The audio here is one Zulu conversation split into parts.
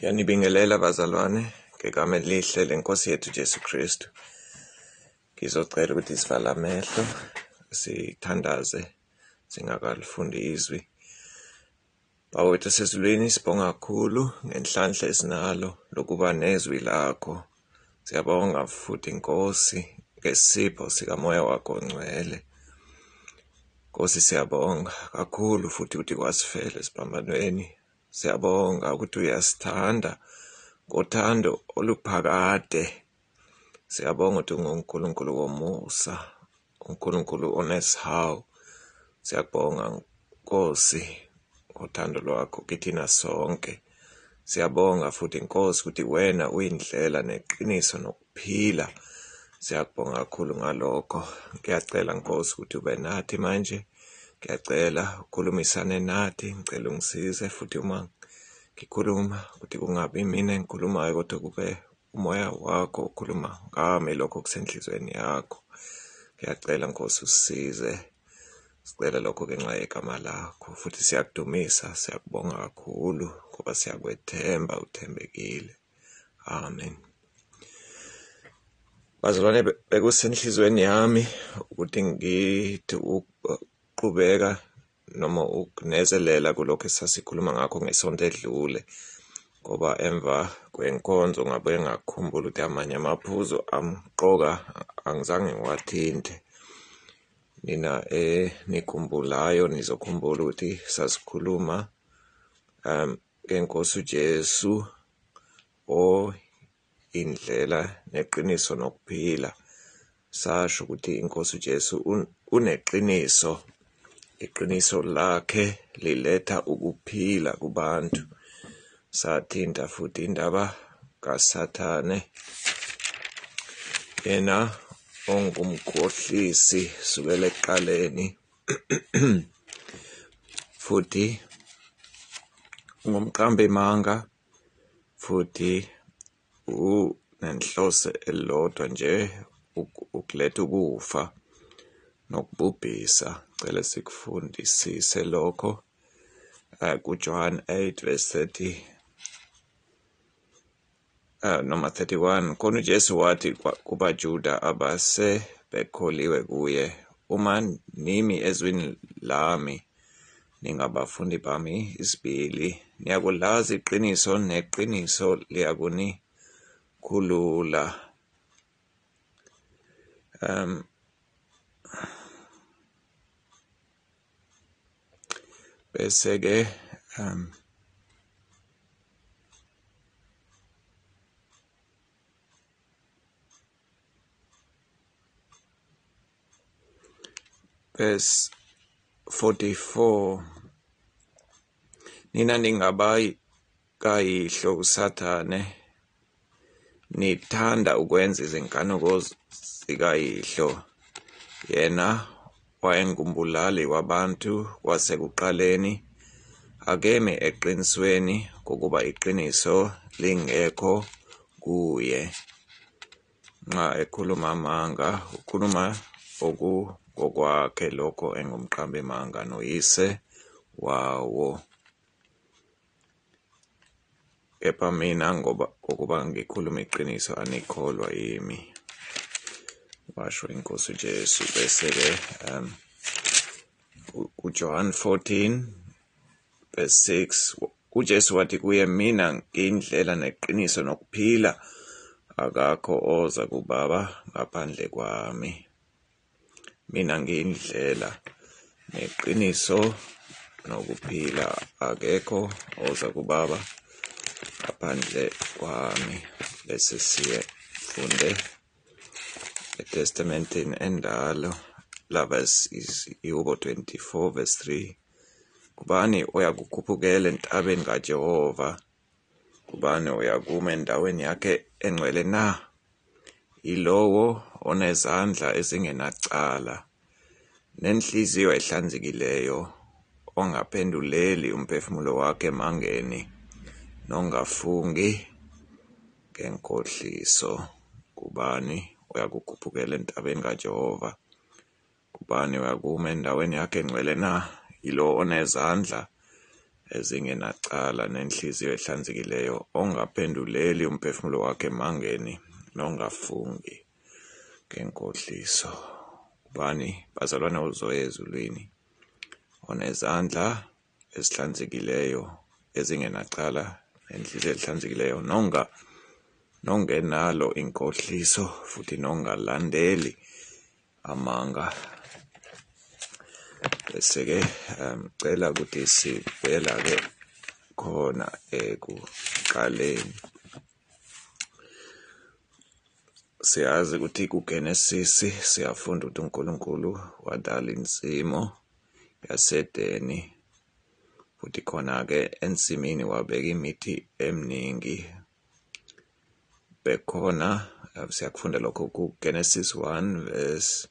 Ngiyanibingelela bazalwane ngegama elihle lenkosi yethu Jesu Kristu. Ngizocela ukuthi sivale amehlo sithandaze singakalifundi izwi. Baba wethu sezulwini, sibonga kakhulu ngenhlanhla esinalo lokuba nezwi lakho. Siyabonga futhi Nkosi ngesipho sikamoya wakho ongcwele. Nkosi, siyabonga kakhulu futhi ukuthi kwasifela esiphambanweni. Siyabonga ukuthi uyasithanda ngothando oluphakade. Siyabonga ukuthi unguNkulunkulu womusa, uNkulunkulu onesihawu. Siyabonga Nkosi ngothando lwakho kithina sonke. Siyabonga futhi Nkosi ukuthi wena uyindlela neqiniso nokuphila. Siyakubonga kakhulu ngalokho. Ngiyacela Nkosi ukuthi ube nathi manje. Ngiyacela ukhulumisane nathi, ngicela ungisize futhi uma ngikhuluma ukuthi kungabi mina engikhulumayo kodwa kube umoya wakho ukhuluma ngami lokho kusenhlizweni yakho. Ngiyacela Nkosi usisize. Sicela lokho ngenxa yegama lakho futhi siyakudumisa, siyakubonga kakhulu ngoba siyakwethemba uthembekile. Amen. Bazalwane, bekusenhlizweni yami ukuthi ngithi uqhubeka noma ukunezelela kulokho esasikhuluma ngakho ngesonto edlule, ngoba emva kwenkonzo ngabuye ngakhumbula ukuthi amanye amaphuzu amqoka angizange ngiwathinte. Nina nikhumbulayo nizokhumbula ukuthi sasikhuluma ngeNkosi uJesu indlela neqiniso nokuphila. Sasho ukuthi iNkosi uJesu uneqiniso. Iqiniso lakhe liletha ukuphila kubantu. Sathinta futhi indaba kaSathane, yena ongumkhohlisi sukela ekuqaleni futhi ngumqambi manga futhi unenhloso elilodwa nje, ukuletha ukufa nokubhubhisa. Cela sikufundisise lokho kuJohn 8 verse 31. Khona uJesu wathi kubaJuda abase bekholiwe kuye, uma nimi ezwini lami ningabafundi bami isibili, niyakulazi iqiniso neqiniso liyakunikhulula. Bese-ke verse 44, nina ningabayi kayihlo uSathane, nithanda ukwenza izinkanuko zikayihlo. Yena wayengumbulali wabantu wasekuqaleni, akemi eqinisweni kokuba iqiniso lingekho kuye. Nxa ekhuluma amanga, ukhuluma ngokwakhe lokho engumqambi manga noyise wawo. Kepha mina ngokuba ngikhuluma iqiniso anikholwa yimi, washo iNkosi uJesu. Bese-ke uJohn 14 verse 6, uJesu wathi kuye, mina ngiyindlela neqiniso nokuphila, akakho oza kuBaba ngaphandle kwami. Mina ngiyindlela neqiniso nokuphila, akekho oza kuBaba ngaphandle kwami. Bese sifunde eTestamenteni endalo, la verse Iyubo 24 verse 3. Kubani oyakukhuphukela entabeni kaJehova? Kubani oyakuma endaweni yakhe engcwele na? Ilowo onezandla ezingenacala, nenhliziyo ehlanzekileyo, ongaphenduleli umphefumulo wakhe emangeni, nongafungi ngenkohliso. Kubani oyakukhuphukela entabeni kaJehova? Kubani oyakuma endaweni yakhe engcwele na? Ilo onezandla ezingenacala nenhliziyo ehlanzekileyo, ongaphenduleli umphefumulo wakhe emangeni nongafungi ngenkohliso. Ubani? Bazalwane uZoye ezulwini, onezandla ezihlanzekileyo ezingenacala nenhliziyo ehlanzekileyo, nongenalo inkohliso futhi nongalandeli amanga. Bese-ke cela ukuthi sivela-ke khona ekuqaleni. Siyazi ukuthi kuGenesis siyafunda ukuthi uNkulunkulu wadala insimo yasedeni, futhi khona-ke ensimini wabeka imithi eminingi. Bekhona siyakufunda lokho kuGenesis 1 verse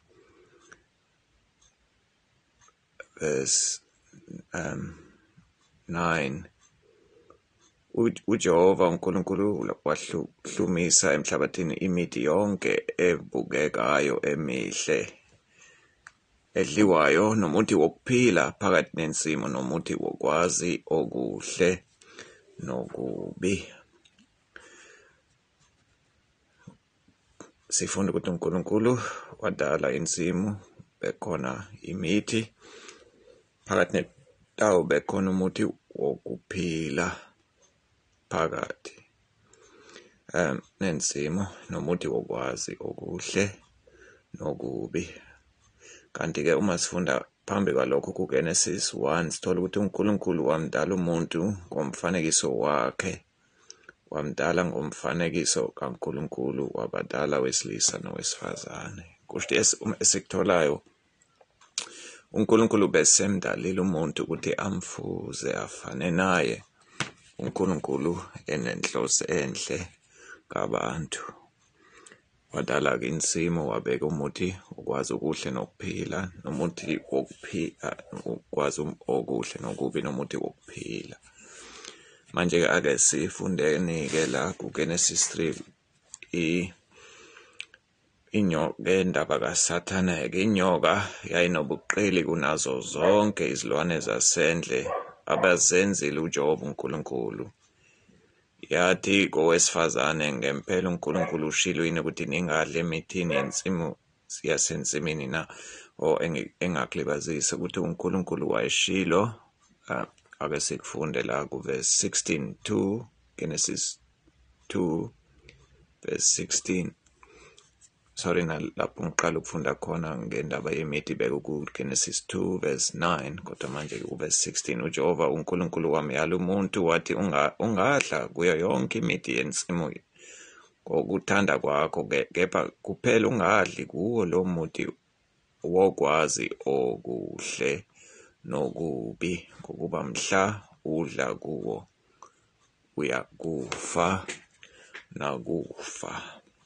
9. uJehova uNkulunkulu wahlumisa emhlabathini imithi yonke ebukekayo emihle, edliwayo, nomuthi wokuphila, phakathi nensimo nomuthi wokwazi okuhle nokubi. Sifunda ukuthi uNkulunkulu wadala insimu, bekhona imithi, phakathi netawo bekhona umuthi wokuphila, phakathi nensimo nomuthi wokwazi okuhle nokubi. Kanti-ke uma sifunda phambi kwalokho kuGenesis 1 sithola ukuthi uNkulunkulu wamdala umuntu ngomfanekiso wakhe, wamdala ngomfanekiso kaNkulunkulu, wabadala wesilisa nowesifazane. Kusho ukuthi esikutholayo, uNkulunkulu besemdalile umuntu ukuthi amfuze afane naye. uNkulunkulu enenhloso enhle ngabantu. Wadala-ke insimo, wabeka umuthi ukwazi okuhle nokuphila, nomuthi wokuphila, ukwazi okuhle nokubi, nomuthi wokuphila. Manje-ke ake sifundeni-ke la kuGenesis 3 indaba kaSathane-ke. Inyoka yayinobuqili kunazo zonke izilwane zasendle abazenzile uJehova uNkulunkulu. Yathi kowesifazane, ngempela uNkulunkulu ushilo yini ukuthi ningadli emithini yasensimini na? Engakulibazisa ukuthi uNkulunkulu wayeshilo. Ake sikufunde la kuverse 16 2, Genesis 2 verse 16. Sorry, nalapho ngiqala ukufunda khona ngendaba yemithi beka kuGenesis 2 verse 9, kodwa manje uverse 16. uJehova uNkulunkulu wamyala umuntu wathi, ungadla kuyo yonke imithi yensimu ngokuthanda kwakho, kepha kuphela ungadli kuwo lo muthi wokwazi okuhle nokubi, ngokuba mhla udla kuwo uyakufa nakufa.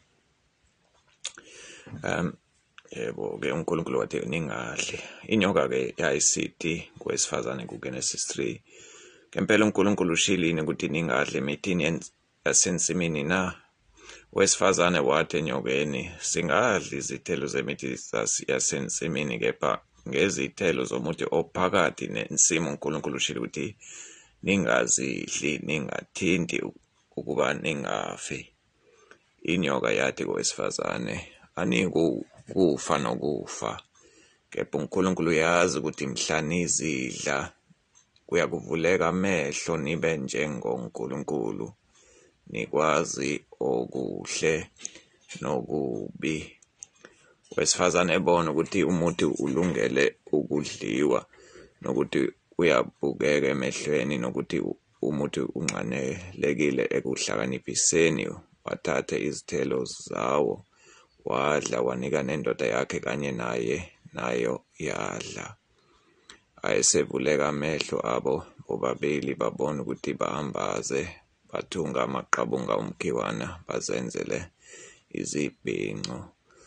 Yebo-ke uNkulunkulu wathi ningadli. Inyoka-ke yayisithi kowesifazane kuGenesis 3, ngempela uNkulunkulu ushilini ukuthi ningadli emithini yasensimini na? Owesifazane wathi enyokeni, singadli izithelo zemithi yasensimini, kepha ngezithelo zomuthi ophakathi nensimu uNkulunkulu ushilo ukuthi ningazidli, ningathinti ukuba ningafi. Inyoka yathi kowesifazane, anikufa nokufa, kepha uNkulunkulu yazi ukuthi mhla nizidla kuyakuvuleka amehlo nibe njengoNkulunkulu, nikwazi okuhle nokubi. Owesifazane ebona ukuthi umuthi ulungele ukudliwa, nokuthi uyabukeka emehlweni, nokuthi umuthi unxanelekile ekuhlakaniphiseni, wathatha izithelo zawo wadla, wanika nendoda yakhe, kanye nayo yadla. Ayesevuleka amehlo abo bobabili, babona ukuthi bahambaze, bathunga amaqabunga omkhiwana, bazenzele izibhinco.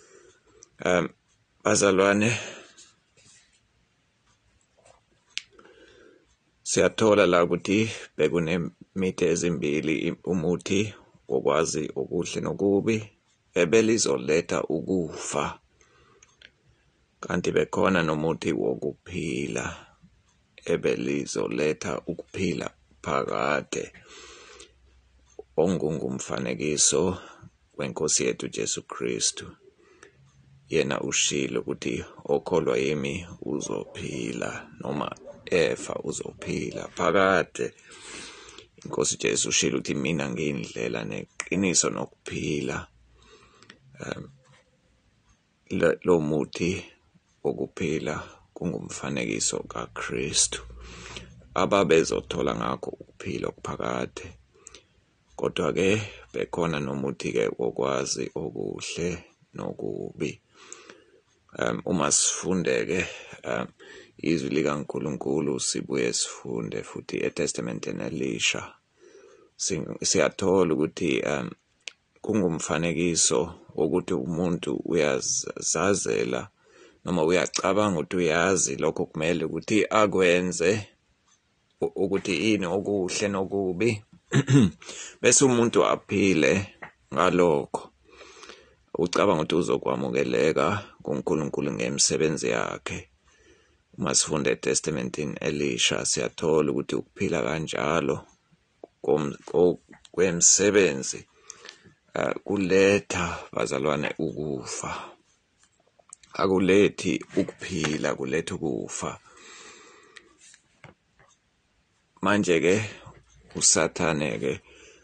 Bazalwane, siyathola la ukuthi bekunemithi ezimbili, umuthi wokwazi okuhle nokubi ebelizoletha ukufa, kanti bekhona nomuthi wokuphila ebelizoletha ukuphila phakade ongungumfanekiso wenkosi yethu Jesu Kristu. Yena ushilo ukuthi okholwa yimi uzophila, noma efa uzophila phakade. Inkosi Jesu ushilo ukuthi mina ngiyindlela neqiniso nokuphila. Lo muthi wokuphila kungumfanekiso kaKristu ababezothola ngakho ukuphila okuphakade. Kodwa-ke bekhona nomuthi-ke wokwazi okuhle nokubi. Uma sifunde-ke izwi likaNkulunkulu sibuye sifunde futhi eTestamenteni Elisha, siyathola ukuthi kungumfanekiso wokuthi umuntu uyazazela noma uyacabanga ukuthi uyazi lokho kumele ukuthi akwenze, ukuthi ini okuhle nokubi bese umuntu aphile ngalokho. Ucabanga ukuthi uzokwamukeleka kuNkulunkulu ngemisebenzi yakhe. Uma sifunde eTestamenteni Elisha siyathola ukuthi ukuphila kanjalo kwemisebenzi kuletha bazalwane ukufa. Akulethi ukuphila, kuletha ukufa. Manje-ke uSathane-ke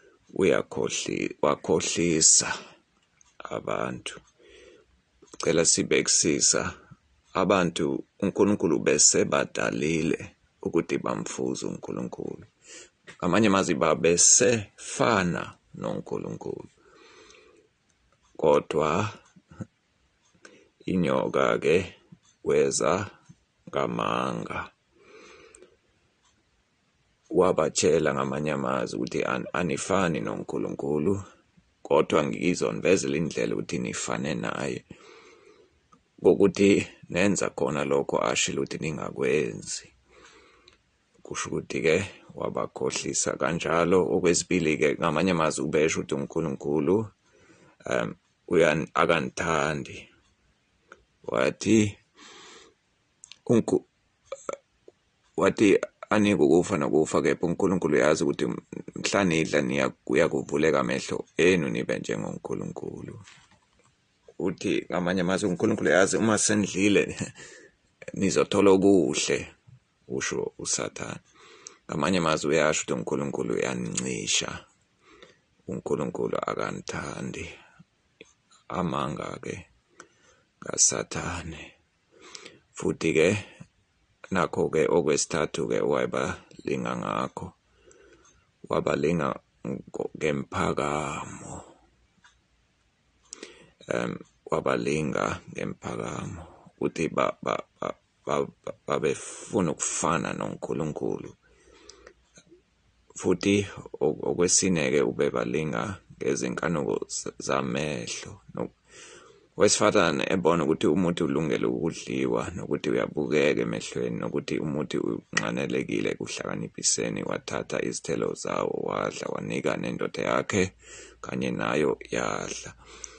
wakhohlisa abantu. Cela sibekisisa abantu uNkulunkulu bese badalile ukuthi bamfuze uNkulunkulu. Ngamanye amazwi babesefana noNkulunkulu. Kodwa inyoka-ke weza ngamanga. Wabatshela ngamanye amazwi ukuthi anifani noNkulunkulu, kodwa ngizonivezela indlela ukuthi nifane naye, ngokuthi nenza khona lokho ashilo ukuthi ningakwenzi. Kusho ukuthi-ke wabakhohlisa kanjalo. Okwesibili-ke ngamanye amazwi ubesho ukuthi uNkulunkulu akanithandi. Wathi anike ukufa nokufa, kepha uNkulunkulu yazi ukuthi mhla nidla kuyakuvuleka amehlo enu nibe njengoNkulunkulu. Uthi ngamanye amazwi uNkulunkulu yazi uma senidlile nizothola okuhle, usho uSathane. Ngamanye amazwi uyasho ukuthi uNkulunkulu uyanincisha, uNkulunkulu akanithandi. Amanga-ke kaSathane. Futhi-ke nakho-ke okwesithathu-ke wabalinga ngakho, wabalinga ngemphakamo. Wabalinga ngemphakamo ukuthi babefuna ukufana noNkulunkulu. Futhi okwesine-ke ubebalinga ngezinkanuko zamehlo. Wesifazane ebona ukuthi umuthi ulungele ukudliwa nokuthi uyabukeka emehlweni nokuthi umuthi unqanelekile ekuhlakaniphiseni, wathatha izithelo zawo wadla, wanika nendoda yakhe kanye nayo yadla.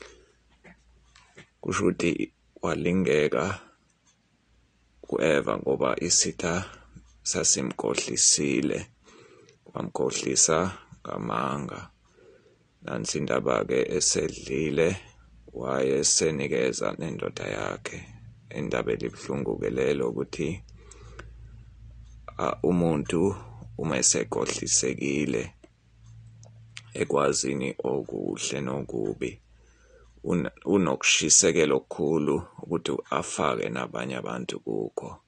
Kusho ukuthi walingeka ku-Eva ngoba isitha sasimkhohlisile, wamkhohlisa ngamanga. Nansi indaba-ke esedlile wayesenikeza nendoda yakhe. Indaba elibuhlungu-ke lelo ukuthi umuntu uma esekhohlisekile ekwazini okuhle nokubi, unokushisekela okukhulu ukuthi afake nabanye abantu kukho.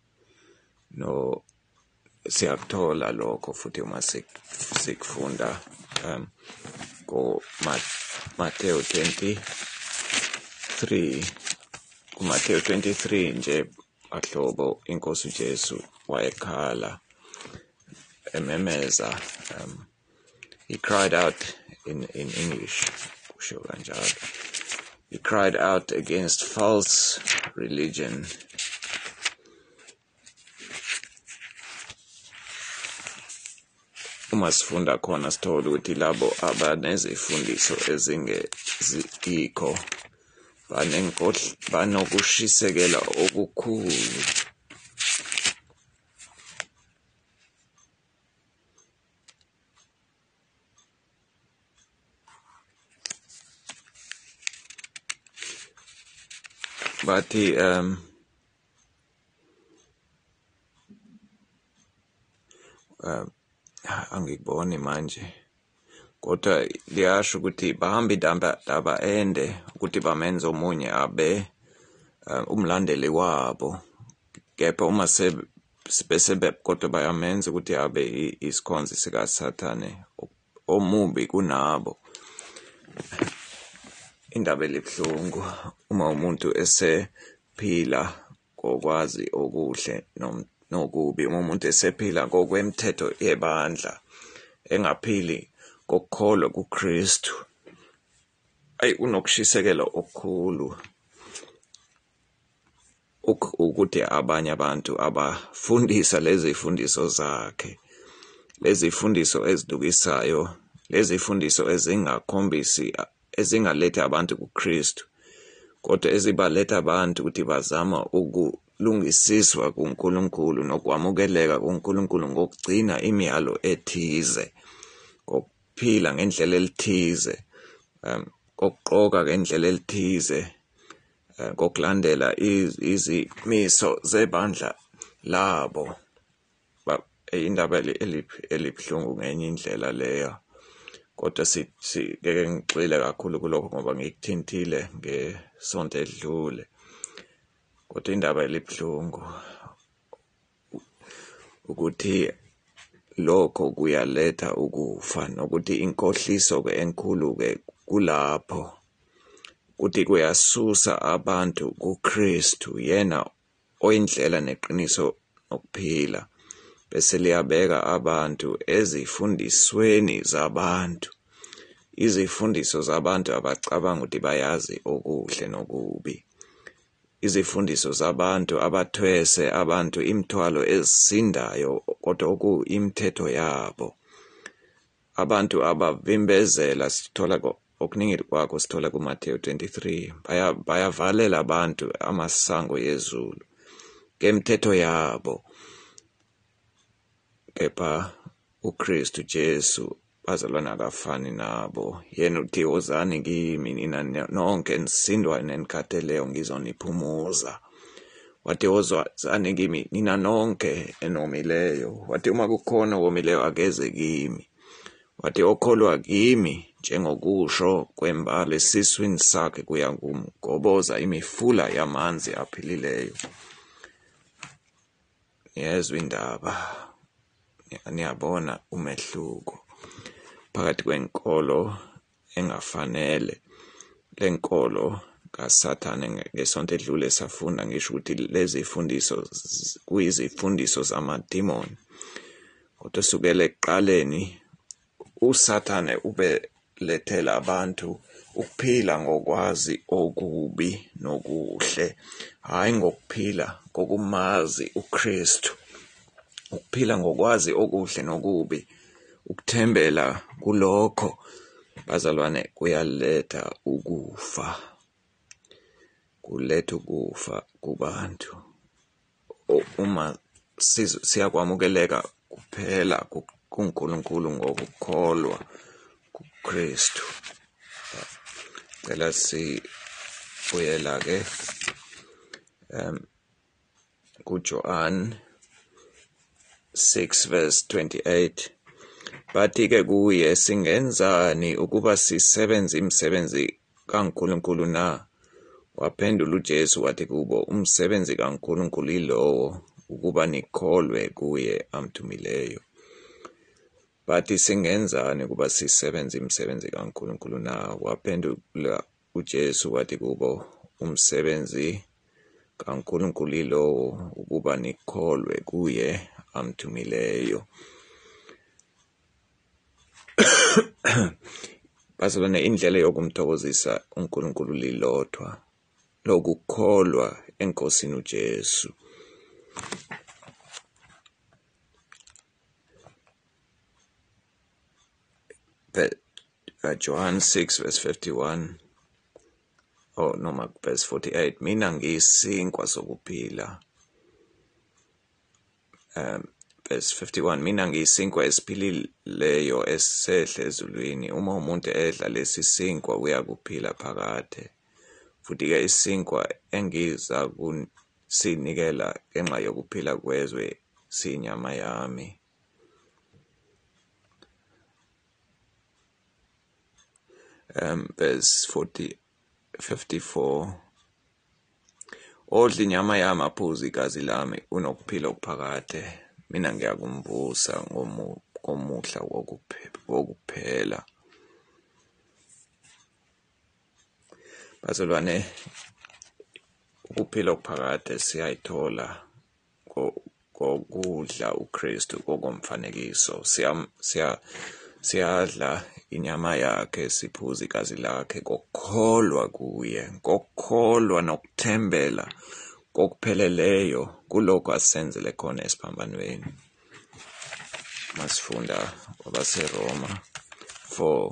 Siyakuthola lokho futhi uma sikufunda kuMathewu 23. KuMathewu 23 nje ahlobo inkosi uJesu wayekhala ememeza. He cried out in English, kusho kanjalo. He cried out against false religion. Uma sifunda khona sithola ukuthi labo abanezifundiso ezingezikho banokushisekela okukhulu bathi angikuboni manje kodwa liyasho ukuthi bahamba indaba ende ukuthi bamenze omunye abe umlandeli wabo, kepha uma bese kodwa bayamenza ukuthi abe isikhonzi sikaSathane omubi kunabo. Indaba elibuhlungu uma umuntu esephila ngokwazi okuhle nokubi, uma umuntu esephila ngokwemithetho yebandla engaphili kokukholwa kuKristu, unokushisekela okukhulu ukuthi abanye abantu abafundisa lezi fundiso zakhe, lezi fundiso ezidukisayo, lezi fundiso ezingakhombisi, ezingalethi abantu kuKristu, kodwa ezibaletha abantu ukuthi bazama ukulungisiswa kuNkulunkulu nokwamukeleka kuNkulunkulu ngokugcina imiyalo ethize, ngokuphila ngendlela elithize, kokugqoka ngendlela elithize, ngokulandela izimiso zebandla labo. Indaba elibuhlungu ngenye indlela leyo, kodwa ngeke ngigxile kakhulu kulokho ngoba ngikuthintile ngesonto edlule. Kodwa indaba elibuhlungu ukuthi lokho kuyaletha ukufa, nokuthi inkohliso-ke enkulu-ke kulapho ukuthi kuyasusa abantu kuKristu, yena oyindlela neqiniso nokuphila, bese liyabeka abantu ezifundisweni zabantu, izifundiso zabantu abacabanga ukuthi bayazi okuhle nokubi, izifundiso zabantu abathwese abantu imithwalo ezisindayo kodwa okuyimithetho yabo, abantu abavimbezela. Sithola okuningi kwakho sithola kuMathewu 23, bayavalela abantu amasango yezulu ngemithetho yabo, kepha uKristu Jesu bazalwane akafani nabo. Yena uthi wozani kimi nina nonke nisindwa nenikhatheleyo ngizoniphumuza. Wathi wozani kimi nina nonke enomileyo, wathi uma kukhona owomileyo akeze kimi, wathi okholwa kimi njengokusho kwembali esiswini sakhe kuya kumgoboza imifula yamanzi aphilileyo. Yezwa indaba, niyabona umehluko phakathi kwenkolo engafanele, lenkolo kaSathane. Ngesonto edlule safunda ngisho ukuthi lezi fundiso kuyizifundiso zamadimoni, kodwa sukela ekuqaleni uSathane ubelethela abantu ukuphila ngokwazi okubi nokuhle, hhayi ngokuphila kokumazi uKristu. Ukuphila ngokwazi okuhle nokubi, ukuthembela kulokho, bazalwane, kuyaletha ukufa, kuletha ukufa kubantu. Uma siyakwamukeleka kuphela kuNkulunkulu ngokukholwa kuKristu. Cela sibuyela-ke kuJohn 6:28. Bathi-ke kuye, singenzani ukuba sisebenze imisebenzi kaNkulunkulu na? Waphendula uJesu wathi kubo, umsebenzi kaNkulunkulu yilowo, ukuba nikholwe kuye amthumileyo. Bathi singenzani ukuba sisebenze imisebenzi kaNkulunkulu na? Waphendula uJesu wathi kubo, umsebenzi kaNkulunkulu yilowo, ukuba nikholwe kuye amthumileyo. Bazalwane, indlela yokumthokozisa uNkulunkulu lilodwa, lokukholwa eNkosini uJesu. John 6:51 noma verse 48, mina ngiyisinkwa sokuphila. Verse 51, mina ngiyisinkwa esiphilileyo esehla ezulwini. Uma umuntu edla lesi sinkwa uyakuphila phakade, futhi-ke isinkwa engiza kusinikela ngenxa yokuphila kwezwe siyinyama yami. Verse 54. Odla inyama yami aphuza igazi lami unokuphila okuphakade, mina ngiyakumbusa ngomuhla wokuphela. Bazalwane, ukuphila okuphakade siyayithola ngokudla uKristu ngokomfanekiso. Siyadla inyama yakhe, siphuza igazi lakhe ngokukholwa kuye, ngokukholwa nokuthembela kokupheleleyo kulokho asenzele khona esiphambanweni. Masifunda kwabaseRoma 4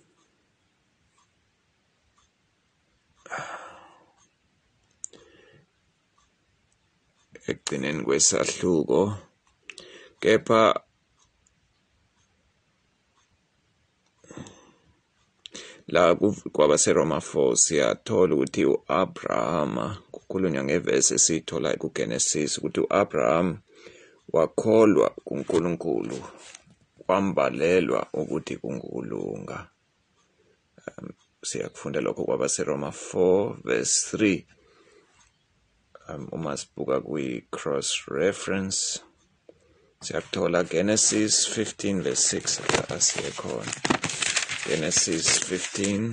ekugcineni kwesahluko, kepha la kwabaseRoma 4 siyathola ukuthi u-Abrahama, kukhulunywa ngevesi esiyithola kuGenesis, ukuthi u-Abraham wakholwa kuNkulunkulu, kwambalelwa ukuthi kungukulunga. Siyakufunda lokho kwabaseRoma 4 verse 3. Uma sibuka kwi-cross reference siyakuthola Genesis 15 verse 6 asiye khona. Genesis 15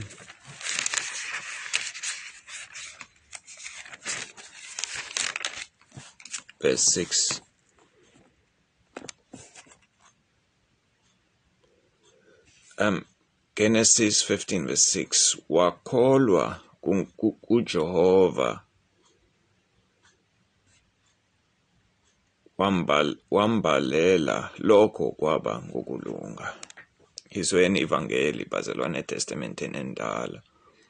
verse 6. Genesis 15 verse 6. Wakholwa kuJehova wambalela lokho kwaba ngokulunga. Izweni ivangeli bazalwane eTestamenteni endala.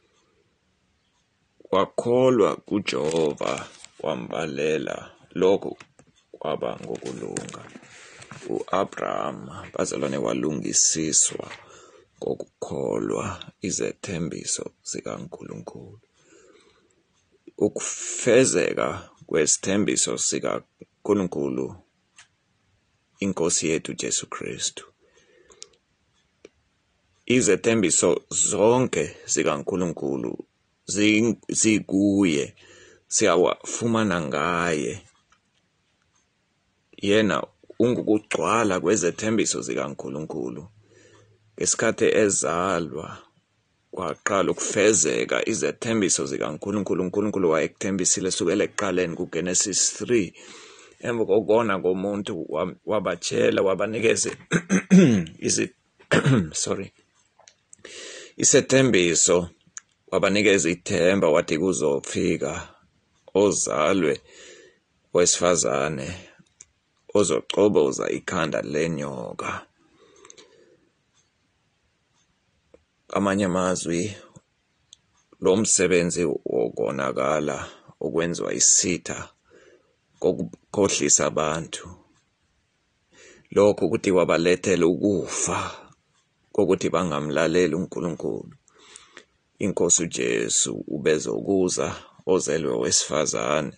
Wakholwa kuJehova wambalela lokho kwaba ngokulunga. U-Abraham bazalwane walungisiswa ngokukholwa izethembiso zikaNkulunkulu. Ukufezeka kwesithembiso sikaNkulunkulu iNkosi yethu Jesu Kristu. Izethembiso zonke zikaNkulunkulu zikuye, siyawafumana ngaye. Yena ungukugcwala kwezethembiso zikaNkulunkulu. Ngesikhathi ezalwa kwaqala ukufezeka izethembiso zikaNkulunkulu. uNkulunkulu wayekuthembisile sukela ekuqaleni kuGenesis 3. Emva kokubona komuntu wabatshela, wabanikeza isethembiso, wabanikeza ithemba, wathi kuzofika ozalwe wesifazane ozocoboza ikhanda lenyoka. Amanye amazwi, lo msebenzi wokonakala okwenziwa isitha kokukhohlisa abantu, lokho ukuthi wabalethela ukufa kokuthi bangamlaleli uNkulunkulu. Inkosi uJesu ubezokuza ozelwe wesifazane,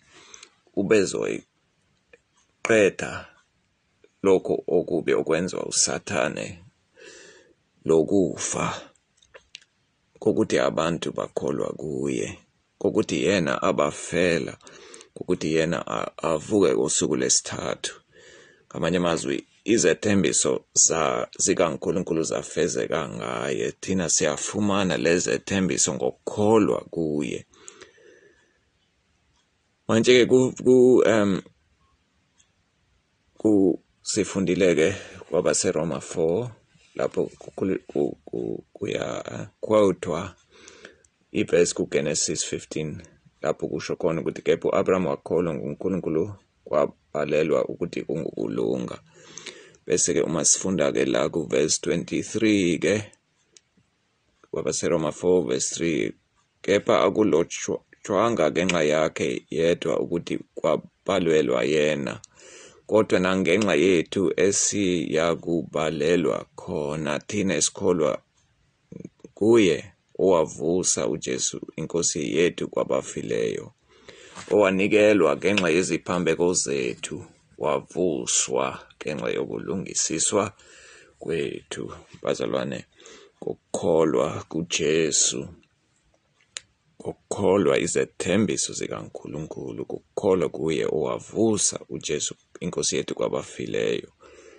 ubezoyiqeda lokho okubi okwenziwa uSathane, lokufa, kokuthi abantu bakholwa kuye, kokuthi yena abafela, kokuthi yena avuke ngosuku lwesithathu. Ngamanye amazwi, izethembiso zikaNkulunkulu zafezeka ngaye. Thina siyafumana lezi zethembiso ngokukholwa kuye. Manje-ke sifundile-ke kwabaseRoma 4 lapho kuya-quote-wa iverse kuGenesis 15 lapho kusho khona ukuthi kepha u-Abraham wakholwa nguNkulunkulu kwabalelwa ukuthi kungukulunga. Bese-ke uma sifunda-ke la kuverse 23-ke kwabaseRoma 4 verse 3, kepha akulotshwanga ngenxa yakhe yedwa ukuthi kwabalelwa yena, kodwa nangenxa yethu esiyakubalelwa khona thina esikholwa kuye owavusa uJesu inkosi yethu kwabafileyo, owanikelwa ngenxa yeziphambeko zethu, wavuswa ngenxa yokulungisiswa kwethu. Bazalwane, ngokukholwa kuJesu, ngokukholwa izethembiso zikaNkulunkulu, ngokukholwa kuye owavusa uJesu inkosi yethu kwabafileyo,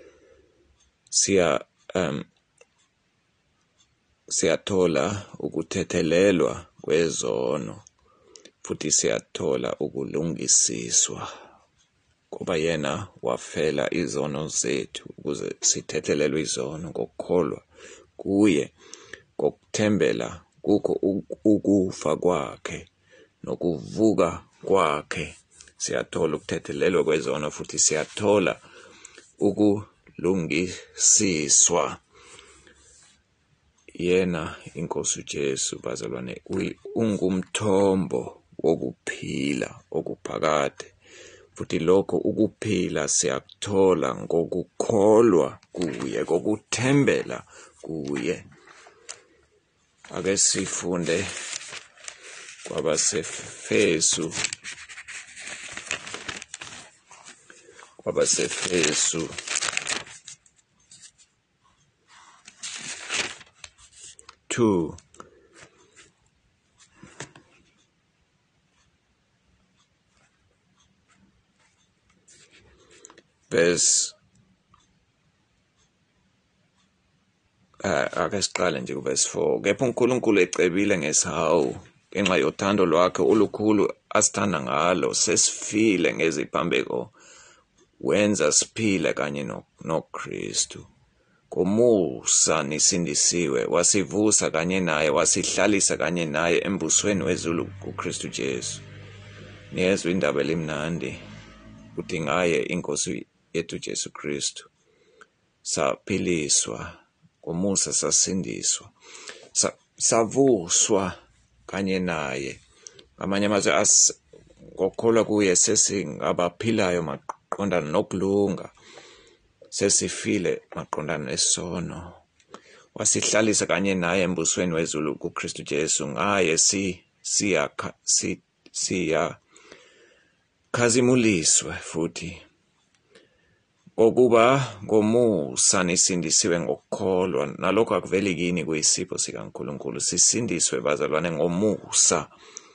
siyathola ukuthethelelwa kwezono, futhi siyathola ukulungisiswa, ngoba yena wafela izono zethu ukuze sithethelelwe izono. Ngokukholwa kuye, ngokuthembela kukho ukufa kwakhe nokuvuka kwakhe, siyathola ukuthethelelwa kwezono, futhi siyathola ukulungisiswa. Yena inkosi uJesu, bazalwane, ungumthombo wokuphila okuphakade, futhi lokho ukuphila siyakuthola ngokukholwa kuye, ngokuthembela kuye. Ake sifunde kwabasefesu 2 verse ake siqale nje kuverse 4. Kepha uNkulunkulu ecebile ngesihawu ngenxa yothando lwakhe olukhulu asithanda ngalo, sesifile ngeziphambeko, wenza siphile kanye noKristu. Ngomusa nisindisiwe, wasivusa kanye naye, wasihlalisa kanye naye embusweni wezulu kuKristu Jesu. Niyezwa indaba elimnandi ukuthi ngaye inkosi yethu Jesu Kristu saphiliswa, ngomusa sasindiswa, savuswa kanye naye. Ngamanye amazwi, ngokukholwa kuye sesingabaphilayo maqondana nokulunga, sesifile maqondana nesono. Wasihlalisa kanye naye embusweni wezulu kuKristu Jesu. Ngaye siyakhazimuliswe futhi, ngokuba ngomusa nisindisiwe ngokukholwa. Nalokho akuveli kini, kuyisipho sikaNkulunkulu. Sisindiswe, bazalwane, ngomusa,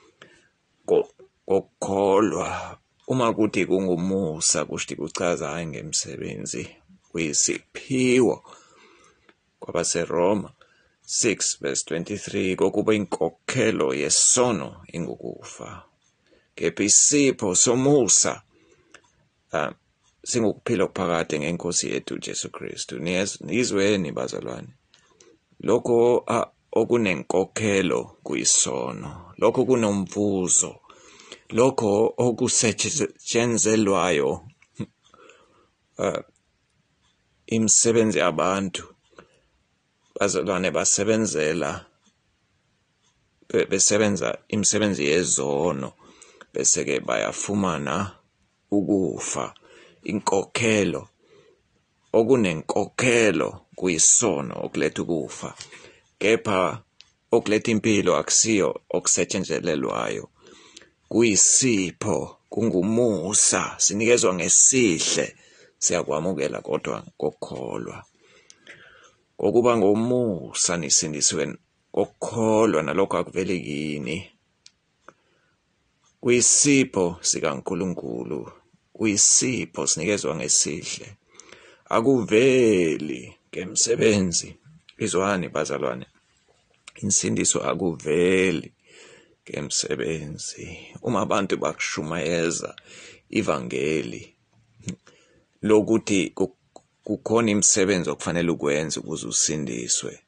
ngokukholwa. Uma kuthi kungumusa, kusho kuchaza hayi ngemisebenzi, kuyisiphiwo. KwabaseRoma 6 verse 23, kokuba inkokhelo yesono ingukufa, kepha isipho somusa singukuphila okuphakade ngenkosi yethu Jesu Kristu. Nizweni bazalwane, lokho okunenkokhelo kuyisono, lokho kunomvuzo, lokho okusetshenzelwayo imisebenzi yabantu, bazalwane, besebenza imisebenzi yezono, bese-ke bayafumana ukufa. Inkokhelo, okunenkokhelo kuyisono okuletha ukufa, kepha okuletha impilo akusiyo okusetshenzelelwayo, kuyisipho, kungumusa, sinikezwa ngesihle, siyakwamukela kodwa ngokukholwa. Ngokuba ngomusa nisindisiwe ngokukholwa, nalokho akuveli kini, kuyisipho sikaNkulunkulu, kuyisipho, sinikezwa ngesihle, akuveli ngemisebenzi. Izwani bazalwane, insindiso akuveli ngemisebenzi. Uma abantu bakushumayeza ivangeli lokuthi kukhona imisebenzi okufanele ukwenze ukuze usindiswe,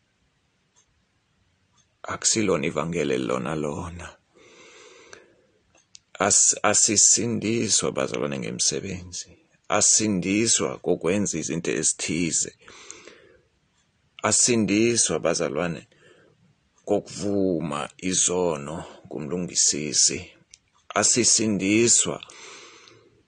akusilona ivangeli lona. Asisindiswa bazalwane ngemisebenzi, asindiswa kokwenza izinto ezithize, asindiswa bazalwane kokuvuma izono kumlungisisi, asisindiswa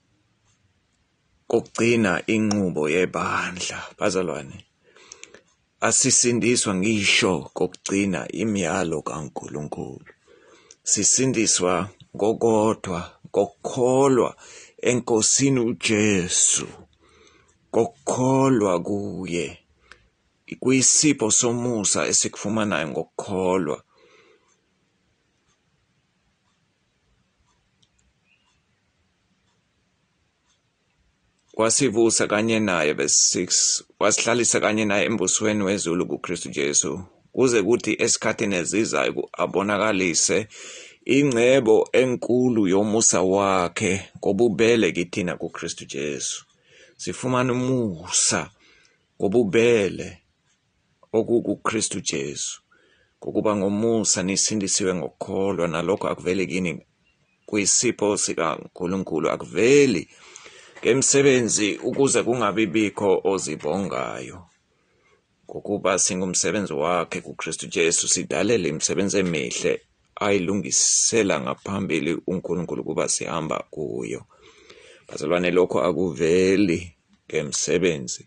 kokugcina inqubo yebandla. Bazalwane, asisindiswa ngisho kokugcina imiyalo kaNkulunkulu. Sisindiswa ngokodwa kokholwa enkosini uJesu, kokholwa kuye. Kuyisipho somusa esikufumanayo ngokukholwa. Wasivusa kanye naye, verse 6, wasihlalisa kanye naye embusweni wezulu kuKristu Jesu, kuze kuthi esikhathini ezizayo abonakalise ingcebo enkulu yomusa wakhe ngobubele kithina kuKristu Jesu. Sifumana umusa ngobubele okuKristu Jesu, ngokuba ngomusa nisindisiwe ngokukholwa, nalokho akuveli kini, kuyisipho sikaNkulunkulu, akuveli ngemsebenzi ukuze kungabibikho ozibongayo. Ngokuba singumsebenzi wakhe kuKristu Jesu, sidalele imisebenzi emihle ayilungisela ngaphambili uNkulunkulu kuba sihamba kuyo. Bazalwane, lokho akuveli ngemsebenzi,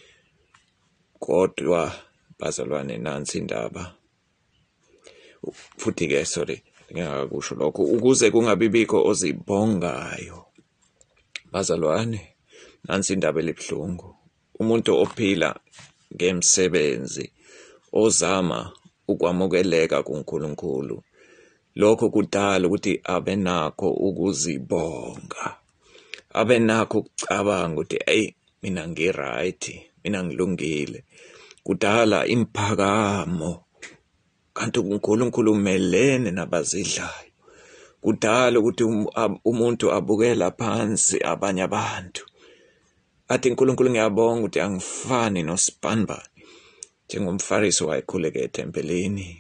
kodwa bazalwane, nansi indaba futhi ke ngingakakusho lokho, ukuze kungabibikho ozibongayo. Bazalwane, nansi indaba elibuhlungu. Umuntu ophila ngemsebenzi, ozama ukwamukeleka kuNkulunkulu, lokho kudala ukuthi abe nakho ukuzibonga, abe nakho ukucabanga ukuthi mina ngiright, mina ngilungile. Kudala imphakamo, kanti uNkulunkulu umelene nabazidlayo. Kudala ukuthi umuntu abukela phansi abanye abantu, athi uNkulunkulu ngiyabonga ukuthi angifani noSpanbani, njengomFarisi wayekhuleke ethempelini.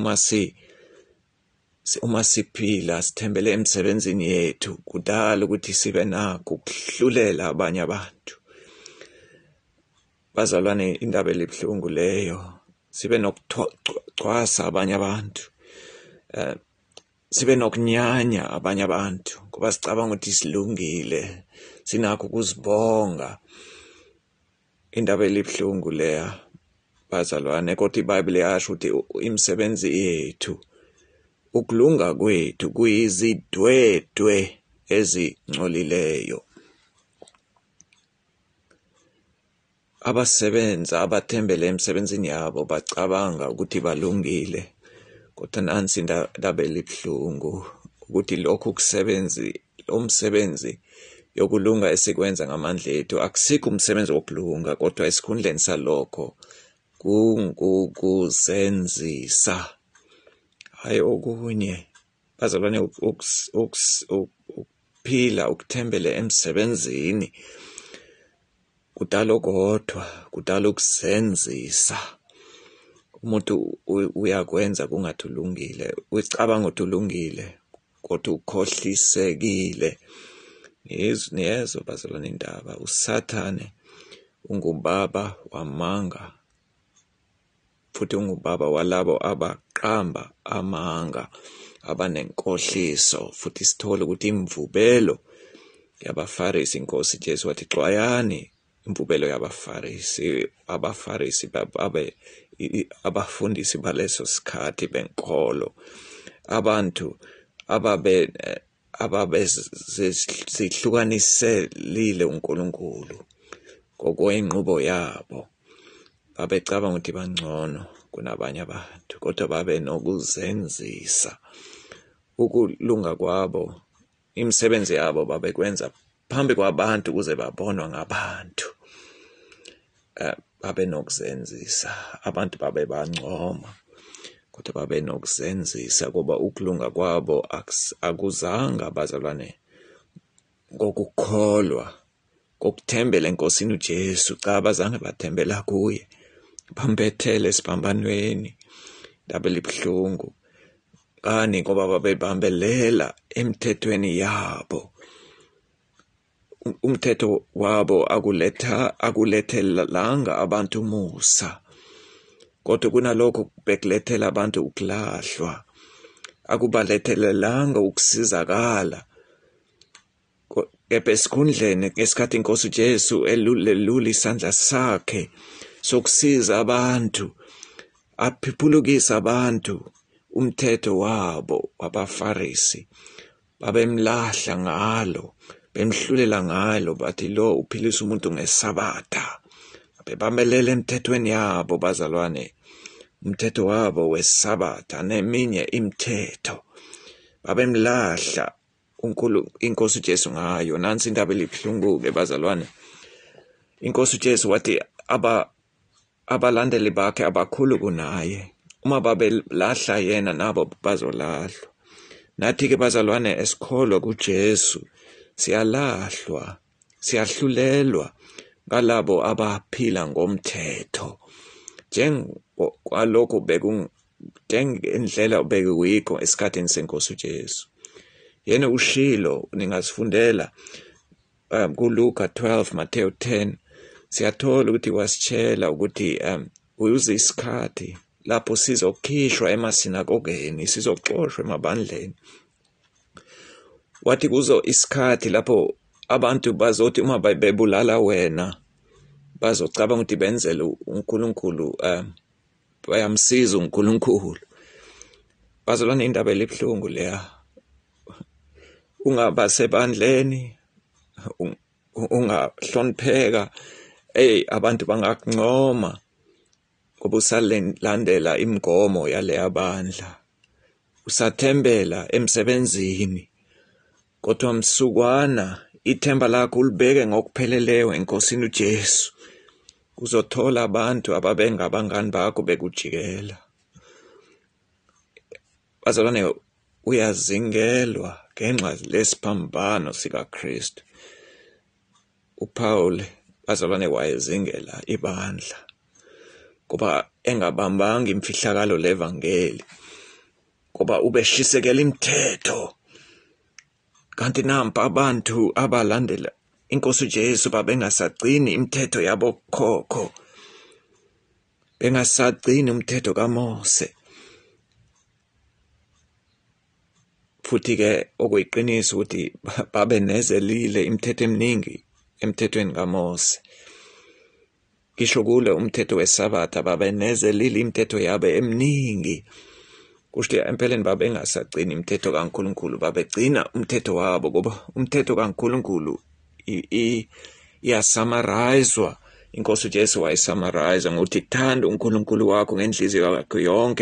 Uma siphila sithembele emsebenzini yethu, kudala ukuthi sibe nakho ukuhlulela abanye abantu. Bazalwane, indaba elibuhlungu leyo. Sibe nokucwasa abanye abantu, sibe nokunyanya abanye abantu, ngoba sicabanga ukuthi silungile, sinakho ukuzibonga. Indaba elibuhlungu leya, bazalwane, kodwa iBhayibheli yasho ukuthi imisebenzi yethu, ukulunga kwethu kuyizidwedwe ezingcolileyo. Abasebenza, abathembele emsebenzini yabo, bacabanga ukuthi balungile, kodwa nansi indaba elibuhlungu, ukuthi lokhu umsebenzi yokulunga esikwenza ngamandla ethu akusikho umsebenzi wokulunga, kodwa esikhundleni salokho kungukuzenzisa, hayi okunye. Bazalwane, ukuphila, ukuthembele emsebenzini kudala okodwa, kudala ukuzenzisa. Umuntu uyakwenza kungathi ulungile, ucabanga ukuthi ulungile, kodwa ukhohlisekile. Niyezo bazalwane indaba, uSathane ungubaba wamanga, futhi ungubaba walabo abaqamba amanga, abanenkohliso. Futhi sithola ukuthi imvubelo yabaFarisi, inkosi Jesu wathi xwayani imvubelo yabaFarisi. AbaFarisi abafundisi baleso sikhathi benkolo, abantu ababezihlukaniselile uNkulunkulu ngokweyinqubo yabo. Babecabanga ukuthi bangcono kunabanye abantu, kodwa babe nokuzenzisa. Ukulunga kwabo, imisebenzi yabo babekwenza phambi kwabantu ukuze babonwe ngabantu. Babe nokuzenzisa, abantu babe bancoma, kodwa babe nokuzenzisa, ngoba ukulunga kwabo akuzanga, bazalwane, ngokukholwa, ngokuthembela enkosini uJesu. Cha, bazange bathembela kuye, bambethele esiphambanweni. Indaba elibuhlungu. Kani? Ngoba babebambelela emthethweni yabo. Umthetho wabo akulethelanga abantu umusa, kodwa kunalokho bekulethela abantu ukulahlwa. Akubalethelelanga ukusizakala. Kepha esikhundleni, ngesikhathi inkosi uJesu elulele isandla sakhe sokusiza abantu, aphiphulukisa abantu umthetho wabo wabaFarisi. Babemlahla ngalo, bemhlulela ngalo, bathi lo uphilisa umuntu ngeSabatha. Bebamelele emthethweni yabo bazalwane, umthetho wabo weSabatha neminye imithetho. Babemlahla inkosi uJesu ngayo. Nansi indaba elibuhlungu-ke bazalwane. Inkosi uJesu wathi abalandeli bakhe abakhulu kunaye. Uma babelahla yena nabo bazolahlwa. Nathi-ke bazalwane esikholwa kuJesu siyalahlwa, siyahlulelwa ngalabo abaphila ngomthetho. Njengalokhu njengendlela bekuyikho esikhathini senkosi uJesu. Yena ushilo ningasifundela kuLuka 12, Matthew 10. Siyathola ukuthi wasitshela ukuthi uze isikhathi lapho sizokhishwa emasinagogeni, sizoxoshwa emabandleni. Wathi kuzo isikhathi lapho abantu bazothi uma bebulala wena, bazocabanga ukuthi benzele uNkulunkulu, bayamsiza uNkulunkulu. Bazalwane, indaba elibuhlungu leya. Ungaba sebandleni, ungahlonipheka, abantu bangakuncoma ngoba usalandela imigomo yaleya bandla. Usathembela emsebenzini, kodwa msukwana ithemba lakho ulibeke ngokupheleleyo enkosini uJesu. Uzothola abantu ababengabangani bakho bekujikela. Bazalwane, uyazingelwa ngenxa lesiphambano sikaKristu. uPaul bazalwane wayezingela ibandla ngoba engabambanga imfihlakalo levangeli, ngoba ubeshisekela imithetho. Kanti nampa abantu abalandela inkosi uJesu babengasagcini imithetho yabo khokho, bengasagcini umthetho kaMose. Futhi-ke okuyiqiniso ukuthi babenezelile imithetho eminingi emthethweni kaMose. Kisho kule umthetho weSabatha babenezelile imithetho yabo eminingi. Kusho empeleni babengasagcini imithetho kaNkulunkulu, babegcina umthetho wabo ngoba umthetho kaNkulunkulu iyasamarizwa. Inkosi uJesu wayisamariza ngokuthi thanda uNkulunkulu wakho ngenhliziyo yakho yonke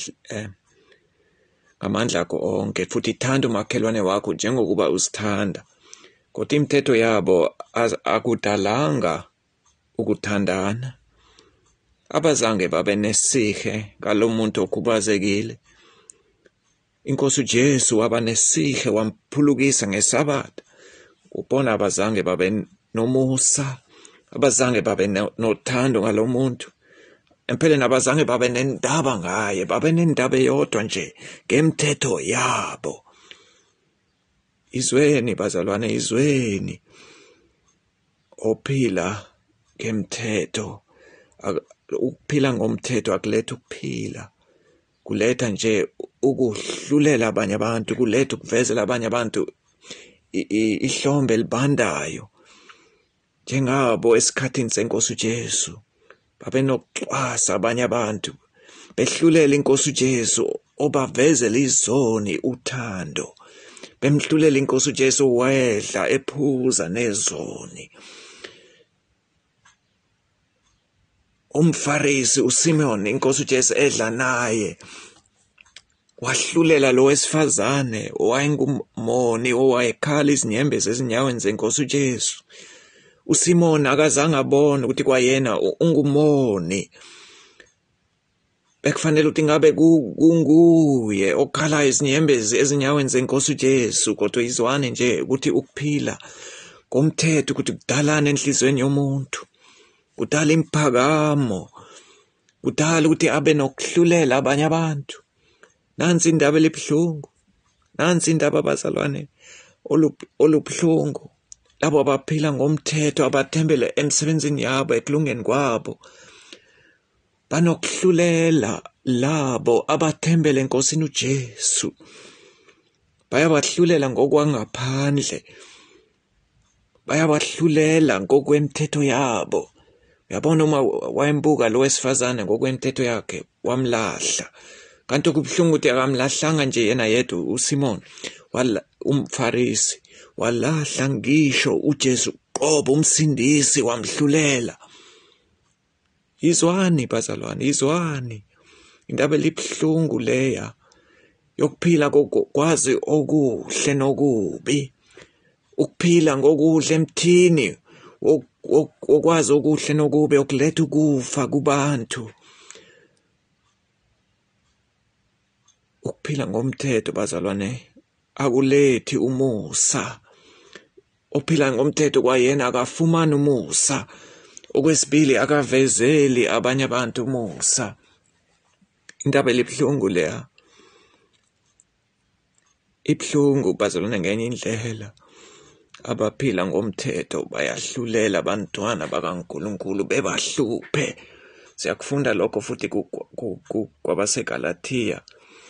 ngamandla akho onke, futhi thanda umakhelwane wakho njengokuba uzithanda. Kodwa imithetho yabo akudalanga ukuthandana. Abazange babe nesihe ngalo muntu okhubazekile. Inkosi uJesu waba nesihe, wamphulukisa ngeSabatha. Ubona abazange babe nomusa, abazange babe nothando ngalo muntu. Empeleni abazange babe nendaba ngaye, babe nendaba eyodwa nje ngemithetho yabo. Izweni bazalwane, izweni. Ophila ngemithetho, ukuphila ngomthetho akuletha ukuphila, kuletha nje ukuhlulela abanye abantu, kuletha ukuvezela abanye abantu ihlombe elibandayo. Njengabo esikhathini senkosi uJesu babenokucwasa abanye abantu, behlulela inkosi uJesu obavezela izoni uthando. Bemhlulela inkosi uJesu wedla ephuza nezoni. UmFarisi uSimon inkosi uJesu edla naye, wahlulela lo wesifazane owayengumoni, owayekhala izinyembezi ezinyaweni zenkosi uJesu. uSimon akazange abone ukuthi kwayena ungumoni. Bekufanele ukuthi ngabe kunguye okhala izinyembezi ezinyaweni zenkosi uJesu, kodwa izwane nje ukuthi ukuphila ngomthetho ukuthi kudalana enhlizweni yomuntu, kudala imphakamo, kudala ukuthi abe nokuhlulela abanye abantu. Nansi indaba elibuhlungu, nansi indaba abazalwane olubuhlungu. Labo abaphila ngomthetho, abathembele emsebenzini yabo, ekulungeni kwabo, banokuhlulela labo abathembele enkosini uJesu. Bayabahlulela ngokwangaphandle, bayabahlulela ngokwemithetho yabo, Uyabona uma wayembuka lo wesifazane ngokwentetho yakhe wamlahla. Kanti okubuhlungu ukuthi akamlahlanga nje yena yedwa uSimon, umfarisi, walahla ngisho uJesu qobo umsindisi wamhlulela. Izwani bazalwane, izwani. Indaba elibuhlungu leya yokuphila kwazi okuhle nokubi. Ukuphila ngokudla emthini okwazi okuhle nokubi okuletha ukufa kubantu. Ukuphila ngomthetho bazalwane akulethi umusa. Ophila ngomthetho kwayena akafumani umusa. Okwesibili akavezeli abanye abantu umusa. Indaba elibuhlungu leya. Ibhlungu bazalwane ngenye indlela. Abaphila ngomthetho bayahlulela abantwana bakaNkulunkulu bebahluphe. Siyakufunda lokho futhi kwabaseGalatia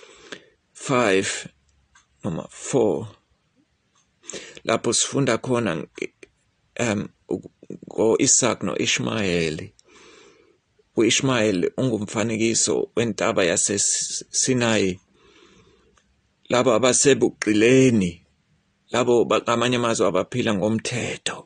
5:4 lapho sifunda khona ngo-Isaac no-Ishmayeli. U-Ishmayeli ungumfanekiso wentaba yaseSinayi. Labo abasebuqileni, labo ngamanye amazwi abaphila ngomthetho.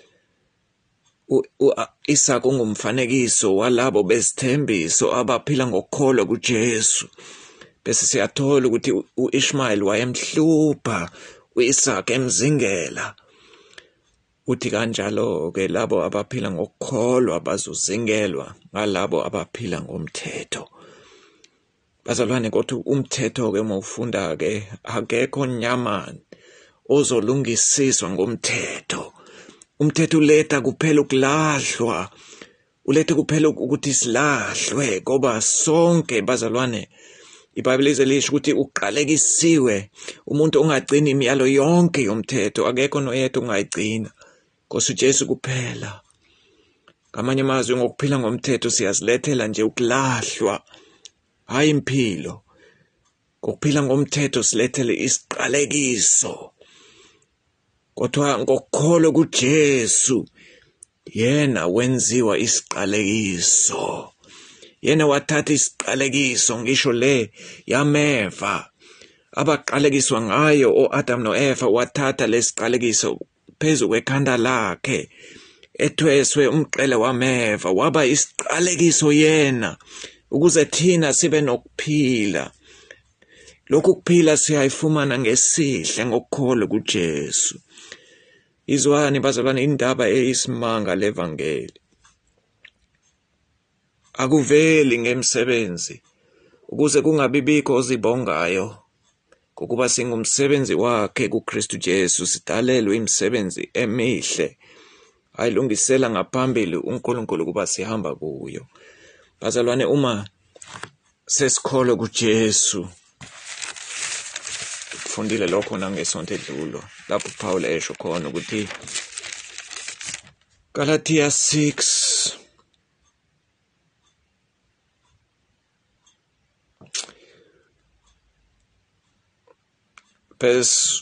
U-Isaac ungumfanekiso walabo besithembiso abaphila ngokukholwa kuJesu. Bese siyathola ukuthi u-Ishmayeli wayemhlupha, u-Isaac emzingela. Uthi kanjalo-ke labo abaphila ngokukholwa bazozingelwa ngalabo abaphila ngomthetho. Bazalwane, kodwa umthetho-ke mawufunda-ke akekho nyamani ozolungisiswa ngomthetho. Umthetho uletha kuphela ukulahlwa. Uletha kuphela ukuthi silahlwe ngoba sonke bazalwane iBhayibheli lizelisho ukuthi uqalekisiwe umuntu ongagcini imiyalo yonke yomthetho. Akekho noyedwa ongayigcina. Nkosi uJesu kuphela. Ngamanye amazwi ngokuphila ngomthetho siyazilethela nje ukulahlwa, hayi impilo. Ngokuphila ngomthetho silethele isiqalekiso. Kodwa ngokukholwa kuJesu yena wenziwa isiqalekiso. Yena wathatha isiqalekiso ngisho le yameva. Abaqalekiswa ngayo o-Adam no-Eva wathatha lesiqalekiso phezu kwekhanda lakhe. Ethweswe umqele wameva waba isiqalekiso yena ukuze thina sibe nokuphila. Lokhu kuphila siyayifumana ngesihle ngokukholwa kuJesu. Izwani bazalwane indaba eyisimanga levangeli. Akuveli ngemsebenzi ukuze kungabibikho ozibongayo ngokuba singumsebenzi wakhe kuKristu Jesu sidalelwe imisebenzi emihle ayilungisela ngaphambili uNkulunkulu kuba sihamba kuyo. Bazalwane uma sesikholwa kuJesu fundile lokho nangesonto edlulo lapho Paul esho khona ukuthi Galatia 6 verse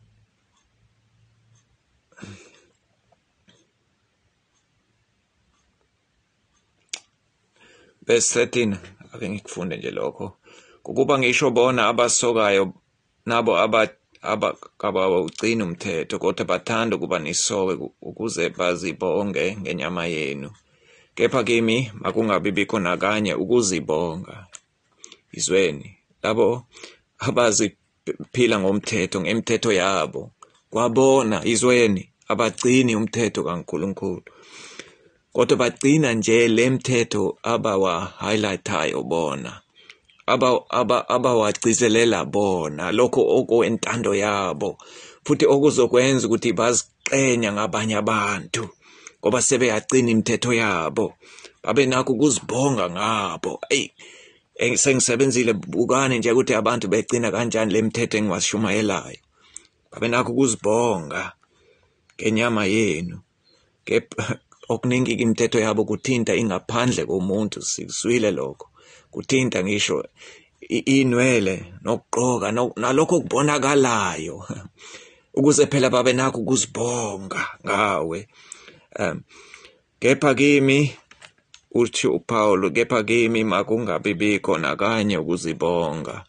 13 ake ngikufunde nje lokho ukuba ngisho bona abasokayo nabo abawugcina umthetho kodwa bathanda ukuba nisoke ukuze bazibonge ngenyama yenu. Kepha kimi makungabi bikho nakanye ukuzibonga. Izweni labo abaziphila ngomthetho ngemithetho yabo kwabona izweni abagcini umthetho kaNkulunkulu kodwa bagcina nje lemthetho abawa highlightayo bona abawagcizelela bona lokho okwentando yabo futhi okuzokwenza ukuthi baziqenya ngabanye abantu ngoba sebeyagcina imithetho yabo babe nakho ukuzibonga ngabo. Sengisebenzile bukane nje ukuthi abantu begcina kanjani lemthetho engiwashumayelayo babe nakho ukuzibonga ngenyama yenu. Okuningi imithetho yabo kuthinta ingaphandle komuntu, sikuzwile lokho. Kuthinta ngisho inwele nokugqoka nalokho kubonakalayo ukuze phela babe nakho ukuzibonga ngawe. Kepha kimi uthi uPaul, kepha kimi makungabibikho nakanye ukuzibonga.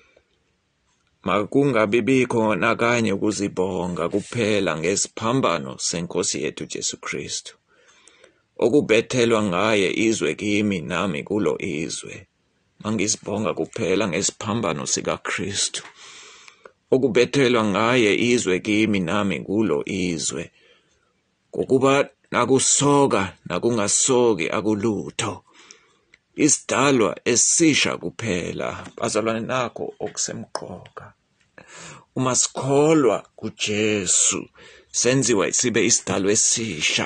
Makungabibikho nakanye ukuzibonga kuphela ngesiphambano seNkosi yethu Jesu Kristu, okubethelwa ngaye izwe kimi nami kulo izwe. Mangizibonga kuphela ngesiphambano sikaKristu, okubethelwa ngaye izwe kimi nami kulo izwe, ngokuba nakusoka nakungasoki akulutho, isidalwa esisha kuphela. Bazalwane, nakho okusemqoka. Uma sikholwa kuJesu senziwa sibe isidalwa esisha.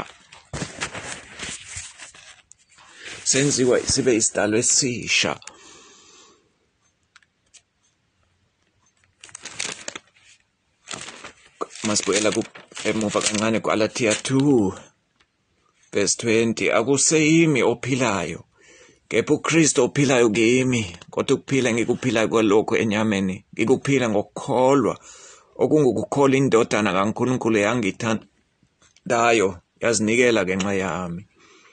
Senziwa sibe isidalwa esisha. Masibuyela emuva kancane kuGalatia 2 verse 20. Akuseyimi ophilayo, kepha uKristu ophilayo kimi. Kodwa ukuphila ngikuphilayo kwalokho enyameni, ngikuphila ngokukholwa, okungukukholwa indodana kaNkulunkulu eyangithandayo yazinikela ngenxa yami.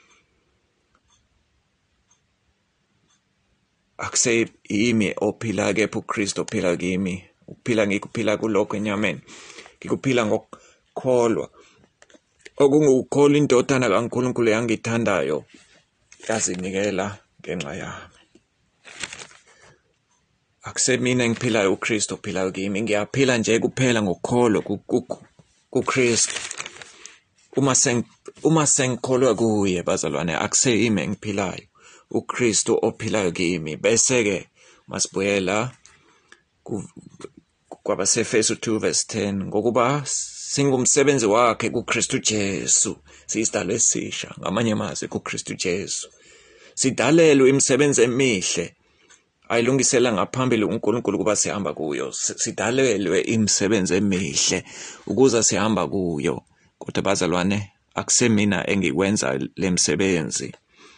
Akuseyimi ophilayo, kepha uKristu ophilayo kimi. Ukuphila ngikuphila kulokho enyameni, ngikuphila ngokukholwa, okungukukholwa indodana kaNkulunkulu eyangithandayo yazinikela ngenxa yami. Akusemina engiphilayo, uKristu ophilayo kimi. Ngiyaphila nje kuphela ngokukholwa kuKristu. Uma sengikholwa kuye, bazalwane, akuseyimi engiphilayo, uKristu ophilayo kimi. Bese-ke masibuyela kwabaseFesu 2 verse 10. Ngokuba singumsebenzi wakhe kuKristu Jesu, siyisidalwa esisha. Ngamanye amazwi, kuKristu Jesu sidalelwe imisebenzi emihle ayilungisela ngaphambili uNkulunkulu kuba sihamba kuyo. Sidalelwe imisebenzi emihle ukuze sihamba kuyo. Kodwa bazalwane, akusemina engikwenza le misebenzi,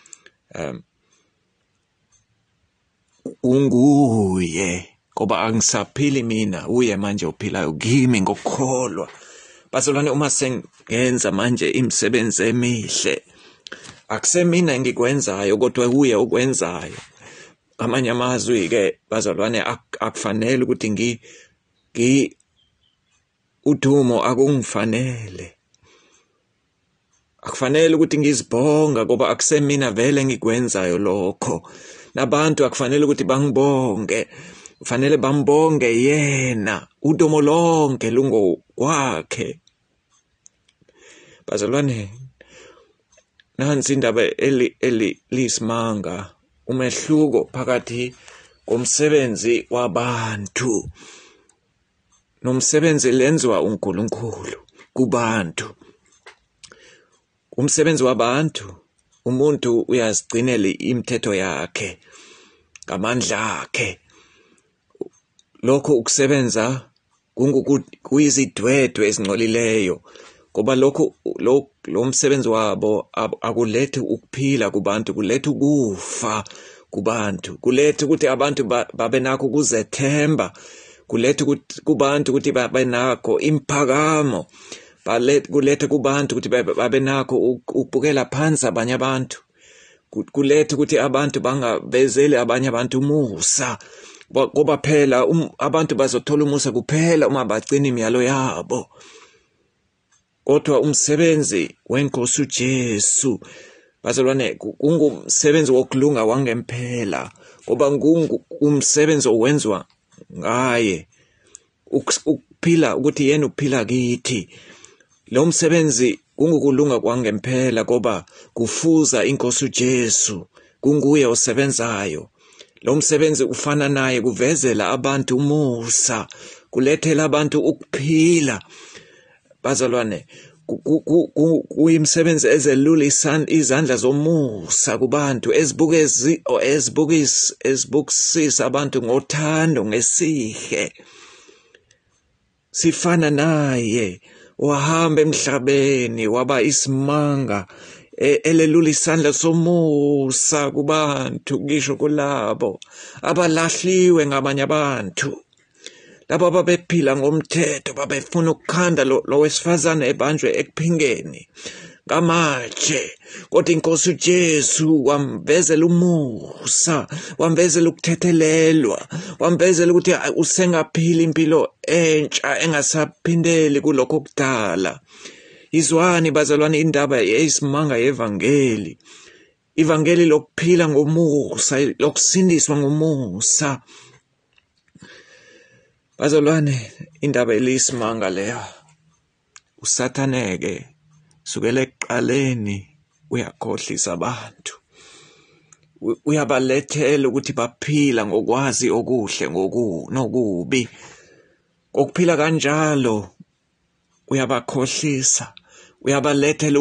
unguye, ngoba angisaphili mina, uye manje ophilayo kimi ngokukholwa. Bazalwane, uma sengenza manje imisebenzi emihle, akusemina engikwenzayo, kodwa uye okwenzayo. Ngamanye amazwi-ke bazalwane, akufanele ukuthi udumo akungifanele. Akufanele ukuthi ngizibonga, ngoba akusemina vele engikwenzayo lokho. Nabantu akufanele ukuthi bangibonge, kufanele bambonge yena. Udumo lonke lungokwakhe. Bazalwane, nansi indaba eliyisimanga, umehluko phakathi komsebenzi wabantu nomsebenzi lenziwa uNkulunkulu kubantu. Umsebenzi wabantu, umuntu uyazigcinela imithetho yakhe ngamandla akhe. Lokho ukusebenza kuyizidwedwe ezingcolileyo, ngoba lo msebenzi wabo akulethi ukuphila kubantu, kuletha ukufa kubantu, kuletha ukuthi abantu babe nakho ukuzethemba, kuletha kubantu ukuthi babe nakho imphakamo, kuletha kubantu ukuthi babe nakho ukubukela phansi abanye abantu, kuletha ukuthi abantu bangavezeli abanye abantu umusa, ngoba phela abantu bazothola umusa kuphela uma bagcina imiyalo yabo. Kodwa umsebenzi weNkosi uJesu, bazalwane, kungumsebenzi wokulunga wangempela, ngoba umsebenzi owenziwa ngaye ukuphila, ukuthi yena uphila kithi. Lo msebenzi kungukulunga kwangempela, ngoba kufuza iNkosi uJesu, kunguye osebenzayo. Lo msebenzi ufana naye, kuvezela abantu umusa, kulethela abantu ukuphila. Bazalwane, kuyimisebenzi ezelula izandla zomusa kubantu, ezibukisisa abantu ngothando, ngesihe. Sifana naye, wahamba emhlabeni waba isimanga, elelula isandla somusa kubantu, ngisho kulabo abalahliwe ngabanye abantu, labo ababephila ngomthetho, babefuna ukukhanda lo wesifazane ebanjwe ekuphingeni, ngamatshe, kodwa inkosi uJesu wamvezela umusa, wamvezela ukuthethelelwa, wamvezela ukuthi usengaphila impilo entsha engasaphindeli kulokho kudala. Izwani bazalwane indaba eyisimanga yevangeli, ivangeli lokuphila ngomusa, lokusindiswa ngomusa. Bazalwane, indaba elisimanga leyo. Usathaneke sukela ekuqaleni uyakhohlisa abantu, uyabalethela ukuthi baphila ngokwazi okuhle nokubi. Ngokuphila kanjalo uyabakhohlisa, uyabalethela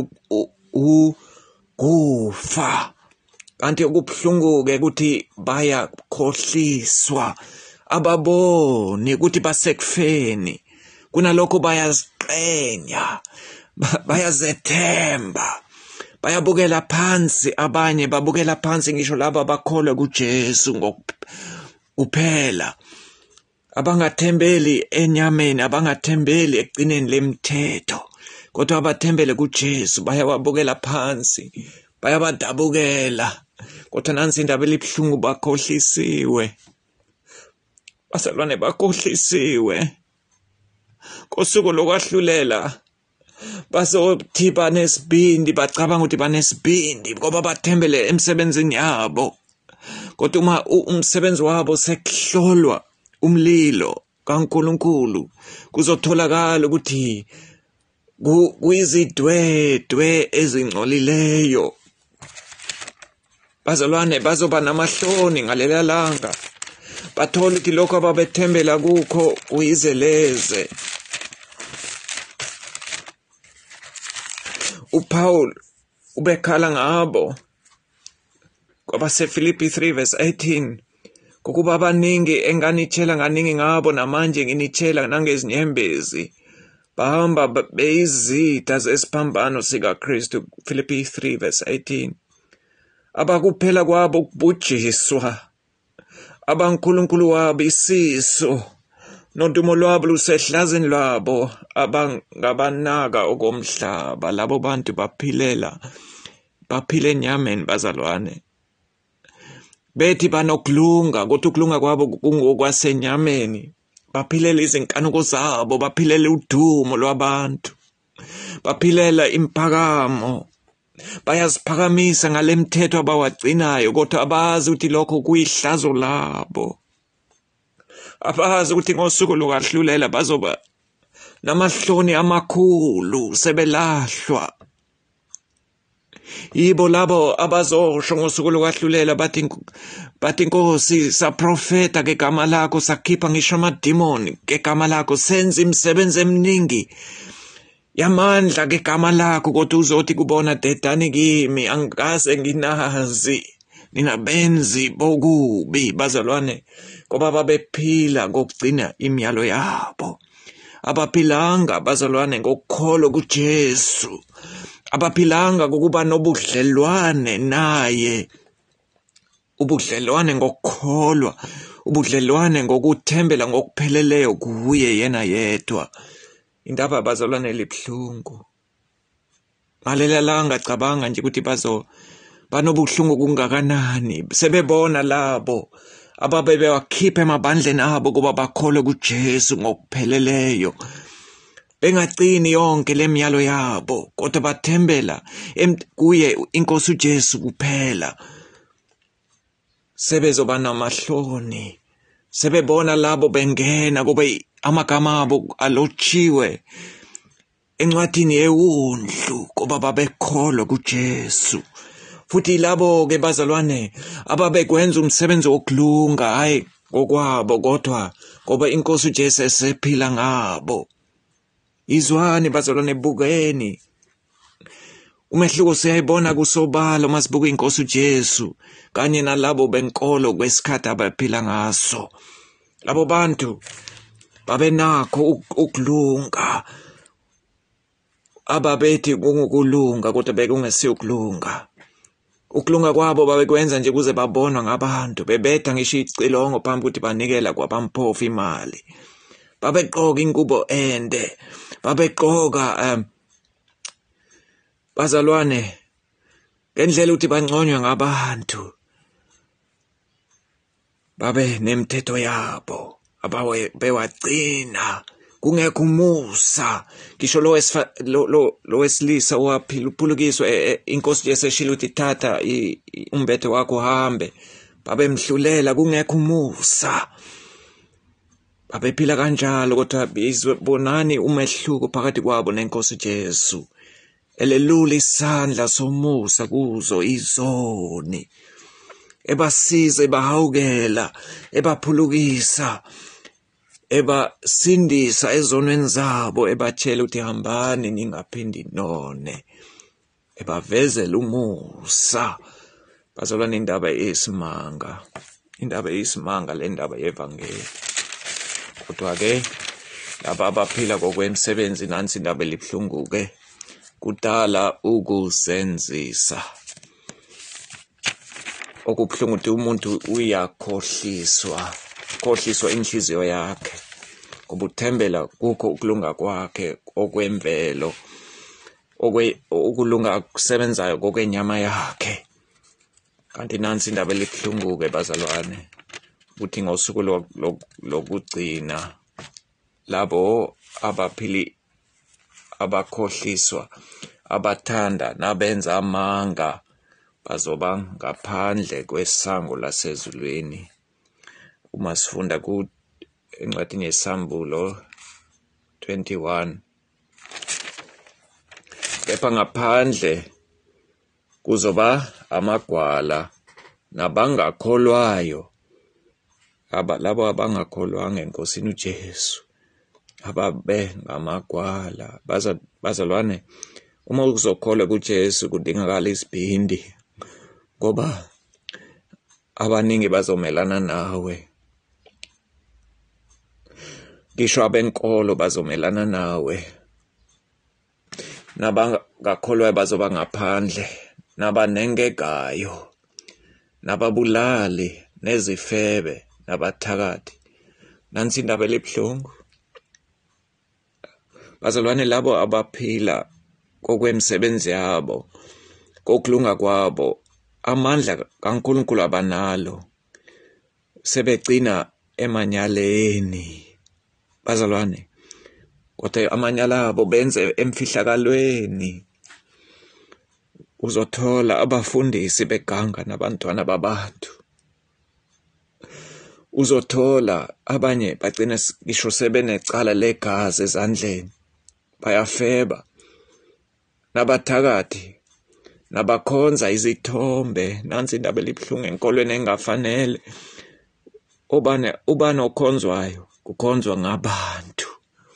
ukufa. Kanti okubuhlungu-ke ukuthi bayakhohliswa, ababoni ukuthi basekufeni, kunalokho bayaziqenya, bayazethemba, bayabukela phansi. Abanye babukela phansi ngisho laba abakholwa kuJesu kuphela, abangathembeli enyameni, abangathembeli ekugcineni lemithetho, kodwa abathembele kuJesu bayawabukela phansi, bayabadabukela. Kodwa nansi indaba elibuhlungu, bakhohlisiwe. Bazalwane, bakhohlisiwe. Kosuku lokwahlulela bazothi banesibindi, bacabanga ukuthi banesibindi ngoba bathembele emsebenzini yabo. Kodwa uma umsebenzi wabo sekuhlolwa umlilo kaNkulunkulu, kuzotholakala ukuthi kuyizidwedwe ezingcolileyo. Bazalwane, bazoba namahloni ngalela langa, bathola ukuthi lokho ababethembela kukho kuyizeleze. uPaul ubekhala ngabo kwabaseFilipi 3:18, ngokuba abaningi enganitshela nganingi ngabo, namanje nginitshela nangezinyembezi, bahamba beyizitha zesiphambano sikaKristu. Filipi 3:18. Abakuphela kwabo ukubhujiswa, abankulunkulu wabo isiso, nodumo lwabo lusehlazini lwabo, abangabanaka okomhlaba. Labo bantu baphile enyameni, bazalwane. Bethi banokulunga, kodwa ukulunga kwabo kungokwasenyameni. Baphilela izinkanuko zabo, baphilela udumo lwabantu, baphilela imphakamo, bayaziphakamisa ngale mthetho abawagcinayo, kodwa abazi ukuthi lokho kuyihlazo labo. Abazi ukuthi ngosuku lokwahlulela bazoba namahloni amakhulu, sebelahlwa. Yibo labo abazosho ngosuku lokwahlulela bathi Nkosi, saprofeta ngegama lakho, sakhipha ngisho amadimoni ngegama lakho, senza imisebenzi eminingi yamandla ngegama lakho, kodwa uzothi kubona, dedani kimi, angikaze nginazi nina benzi bokubi. Bazalwane, ngoba babephila ngokugcina imiyalo yabo, abaphilanga bazalwane ngokukholwa kuJesu, abaphilanga ngokuba nobudlelwane naye, ubudlelwane ngokukholwa, ubudlelwane ngokuthembela ngokupheleleyo kuye yena yedwa. Indaba bazalwane libuhlungu. Ngalela langa cabanga nje ukuthi banobuhlungu kungakanani, sebebona labo ababewakhipha emabandleni abo kuba bakholwe kuJesu ngokupheleleyo, bengagcini yonke lemiyalo yabo, kodwa bathembela kuye inkosi uJesu kuphela. Sebezoba namahloni, sebebona labo bengena kube amagama abo alotshiwe encwadini yewundlu kuba babekholwa kuJesu. Futhi labo-ke bazalwane ababekwenza umsebenzi wokulunga, hayi ngokwabo, kodwa ngoba inkosi uJesu esephila ngabo. Izwani bazalwane, bukeni. Umehluko siyayibona kusobala uma sibuka inkosi uJesu kanye nalabo benkolo kwesikhathi abaphila ngaso. Labo bantu babenakho ukulunga, ababethi kungukulunga kodwa bekungesiyo ukulunga. Ukulunga kwabo babekwenza nje kuze babonwa ngabantu, bebetha ngisho icilongo phambi ukuthi banikela kwabamphofu imali. Babegqoka ingubo ende, babegqoka bazalwane, ngendlela ukuthi banconywa ngabantu, babe nemithetho yabo bewagcina, kungekho umusa. Ngisho lo wesilisa waphila uphulukiswa, inkosi yeseshilo ukuthi thatha umbethe wakho uhambe, babemhlulela, kungekho umusa. Babephila kanjalo, kodwa bonani umehluko phakathi kwabo nenkosi Jesu. Elelula isandla somusa kuzo izoni, ebasiza, ebahawukela, ebaphulukisa, ebasindisa ezonweni zabo, ebatshela ukuthi hambani ningaphindi none, ebavezela umusa. Bazalwane, indaba eyisimanga le ndaba yevangeli. Kodwa-ke laba abaphila ngokwemisebenzi, nansi indaba elibuhlungu-ke, kudala ukuzenzisa. Okubuhlungu ukuthi umuntu ukhohliswa inhliziyo yakhe, ngoba uthembela kukho ukulunga kwakhe okwemvelo, ukulunga kusebenzayo kokwenyama yakhe. Kanti nansi indaba elibuhlungu-ke bazalwane, ukuthi ngosuku lokugcina labo abakhohliswa, abathanda nabenza amanga, bazoba ngaphandle kwesango lasezulwini. Uma sifunda encwadini yeSambulo 21, kepha ngaphandle kuzoba amagwala nabangakholwayo, labo abangakholwanga enkosini uJesu, ababe ngamagwala. Bazalwane, uma uzokholwa kuJesu kudingakala isibindi, ngoba abaningi bazomelana nawe. Ngisho abenkolo bazomelana nawe, nabangakholwayo bazoba ngaphandle, nabanengekayo, nababulali, nezifebe, nabathakathi. Nansi indaba elibuhlungu. Bazalwane, labo abaphila kokwemisebenzi yabo, kokulunga kwabo, amandla kaNkulunkulu abanalo, sebegcina emanyaleni. Bazalwane, kodwa amanyala abo benze emfihlakalweni. Uzothola abafundisi beganga nabantwana babantu. Uzothola abanye bagcina ngisho sebenecala legazi ezandleni, bayafeba. Nabathakathi, nabakhonza izithombe. Nansi indaba elibuhlungu enkolweni engafanele. Ubani okhonzwayo, kukhonzwa ngabantu,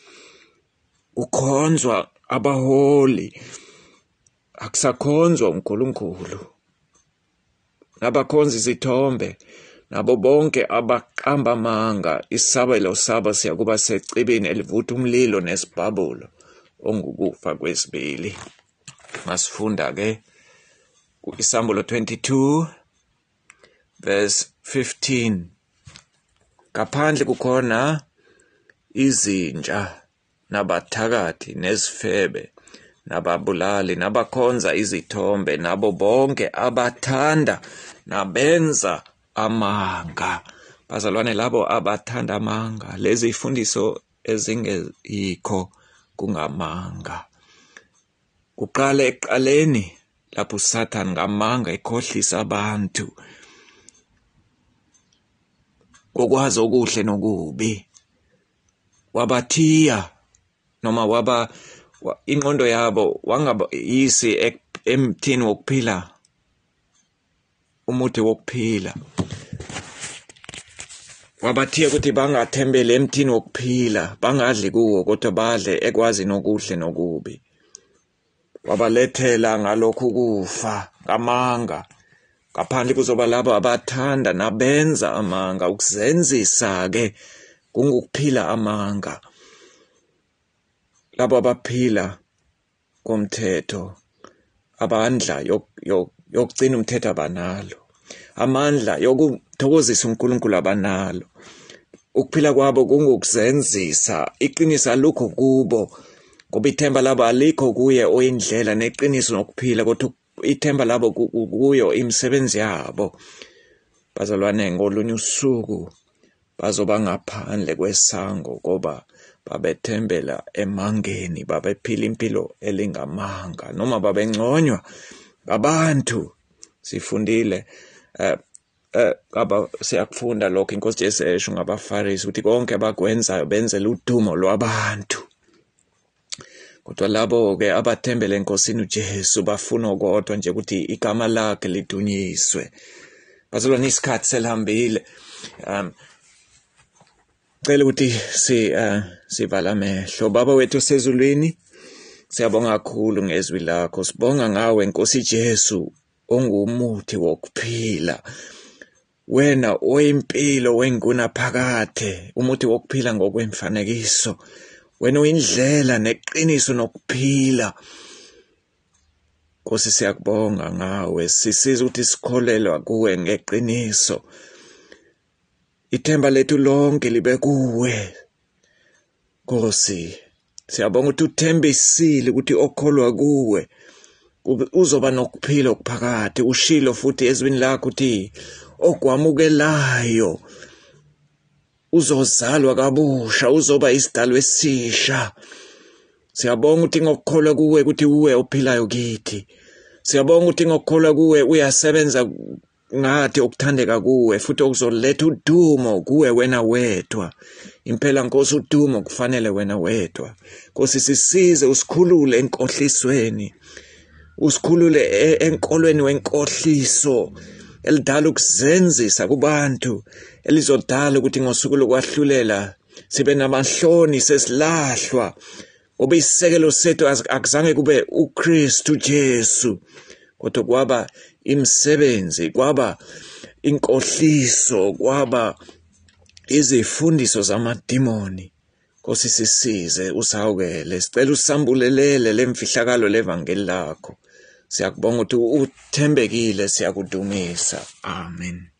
kukhonzwa abaholi, akusakhonzwa uNkulunkulu. Nabakhonza izithombe, nabo bonke abaqamba amanga, isabelo sabo siyakuba secibini elivutha umlilo nesibhabulo ongukufa kwesibili. Masifunda-ke iSambulo 22 verse 15. Ngaphandle kukhona izinja, nabathakathi, nezifebe, nababulali, nabakhonza izithombe, nabo bonke abathanda nabenza amanga. Bazalwane, labo abathanda amanga, lezi ifundiso ezingekho kungamanga. Kuqala ekuqaleni lapho uSathane ngamanga ekhohlisa abantu kokwazi okuhle nokubi, wabathiya noma ingqondo yabo wangabayisi emthini wokuphila, umuthi wokuphila. Wabathiya ukuthi bangathembele emthini wokuphila, bangadli kuwo, kodwa badle ekwazi nokuhle nokubi. Wabalethela ngalokhu kufa ngamanga. Ngaphandle kuzoba labo abathanda nabenza amanga. Ukuzenzisa-ke kungukuphila amanga. Labo abaphila komthetho, amandla yokugcina umthetho abanalo, amandla yokuthokozisa uNkulunkulu abanalo. Ukuphila kwabo kungukuzenzisa, iqiniso alukho kubo. ngoba ithemba labo alikho kuye oyindlela neqiniso nokuphila, kodwa ithemba labo kuyo imisebenzi yabo. Bazalwane, ngolunye usuku bazoba ngaphandle kwesango ngoba babethembela emangeni, babephila impilo elingamanga, noma babengconywa abantu. Sifundile siyakufunda lokho iNkosi Jesu esho ngabaFarisi ukuthi konke abakwenzayo benzela udumo lwabantu. Kodwa labo-ke abathembele eNkosini uJesu bafuna kodwa nje ukuthi igama lakhe lidunyiswe. Bazalwane, isikhathi selihambile. Cela ukuthi sivala amehlo. Baba wethu osezulwini, siyabonga kakhulu ngezwi lakho. Sibonga ngawe Nkosi Jesu ongumuthi wokuphila. Wena oyimpilo wengunaphakade, umuthi wokuphila ngokwemfanekiso. Wena uyindlela neqiniso nokuphila. Nkosi, siyakubonga ngawe. Sisiza ukuthi sikholelwa kuwe ngeqiniso. Ithemba lethu lonke libe kuwe. Nkosi, siyabonga ukuthi uthembisile ukuthi okholwa kuwe uzoba nokuphila okuphakade. Ushilo futhi ezwini lakho ukuthi okwamukelayo uzozalwa kabusha, uzoba isidalwa esisha. Siyabonga ukuthi ngokukholwa kuwe ukuthi uwe ophilayo kithi. Siyabonga ukuthi ngokukholwa kuwe uyasebenza ngathi okuthandeka kuwe, futhi okuzoletha udumo kuwe wena wedwa. Impela Nkosi, udumo kufanele wena wedwa. Nkosi, sisize usikhulule enkohlisweni, usikhulule enkolweni wenkohliso elidala ukuzenzisa kubantu, elizodala ukuthi ngosuku lokwahlulela sibe namahloni sesilahlwa, ngoba isisekelo sethu akuzange kube uKristu Jesu, kodwa kwaba imisebenzi, kwaba inkohliso, kwaba izifundiso zamadimoni. Nkosi, sisize, usawukele. Sicela usambulelele lemfihlakalo levangeli lakho. Siyakubonga ukuthi uthembekile, siyakudumisa. Amen.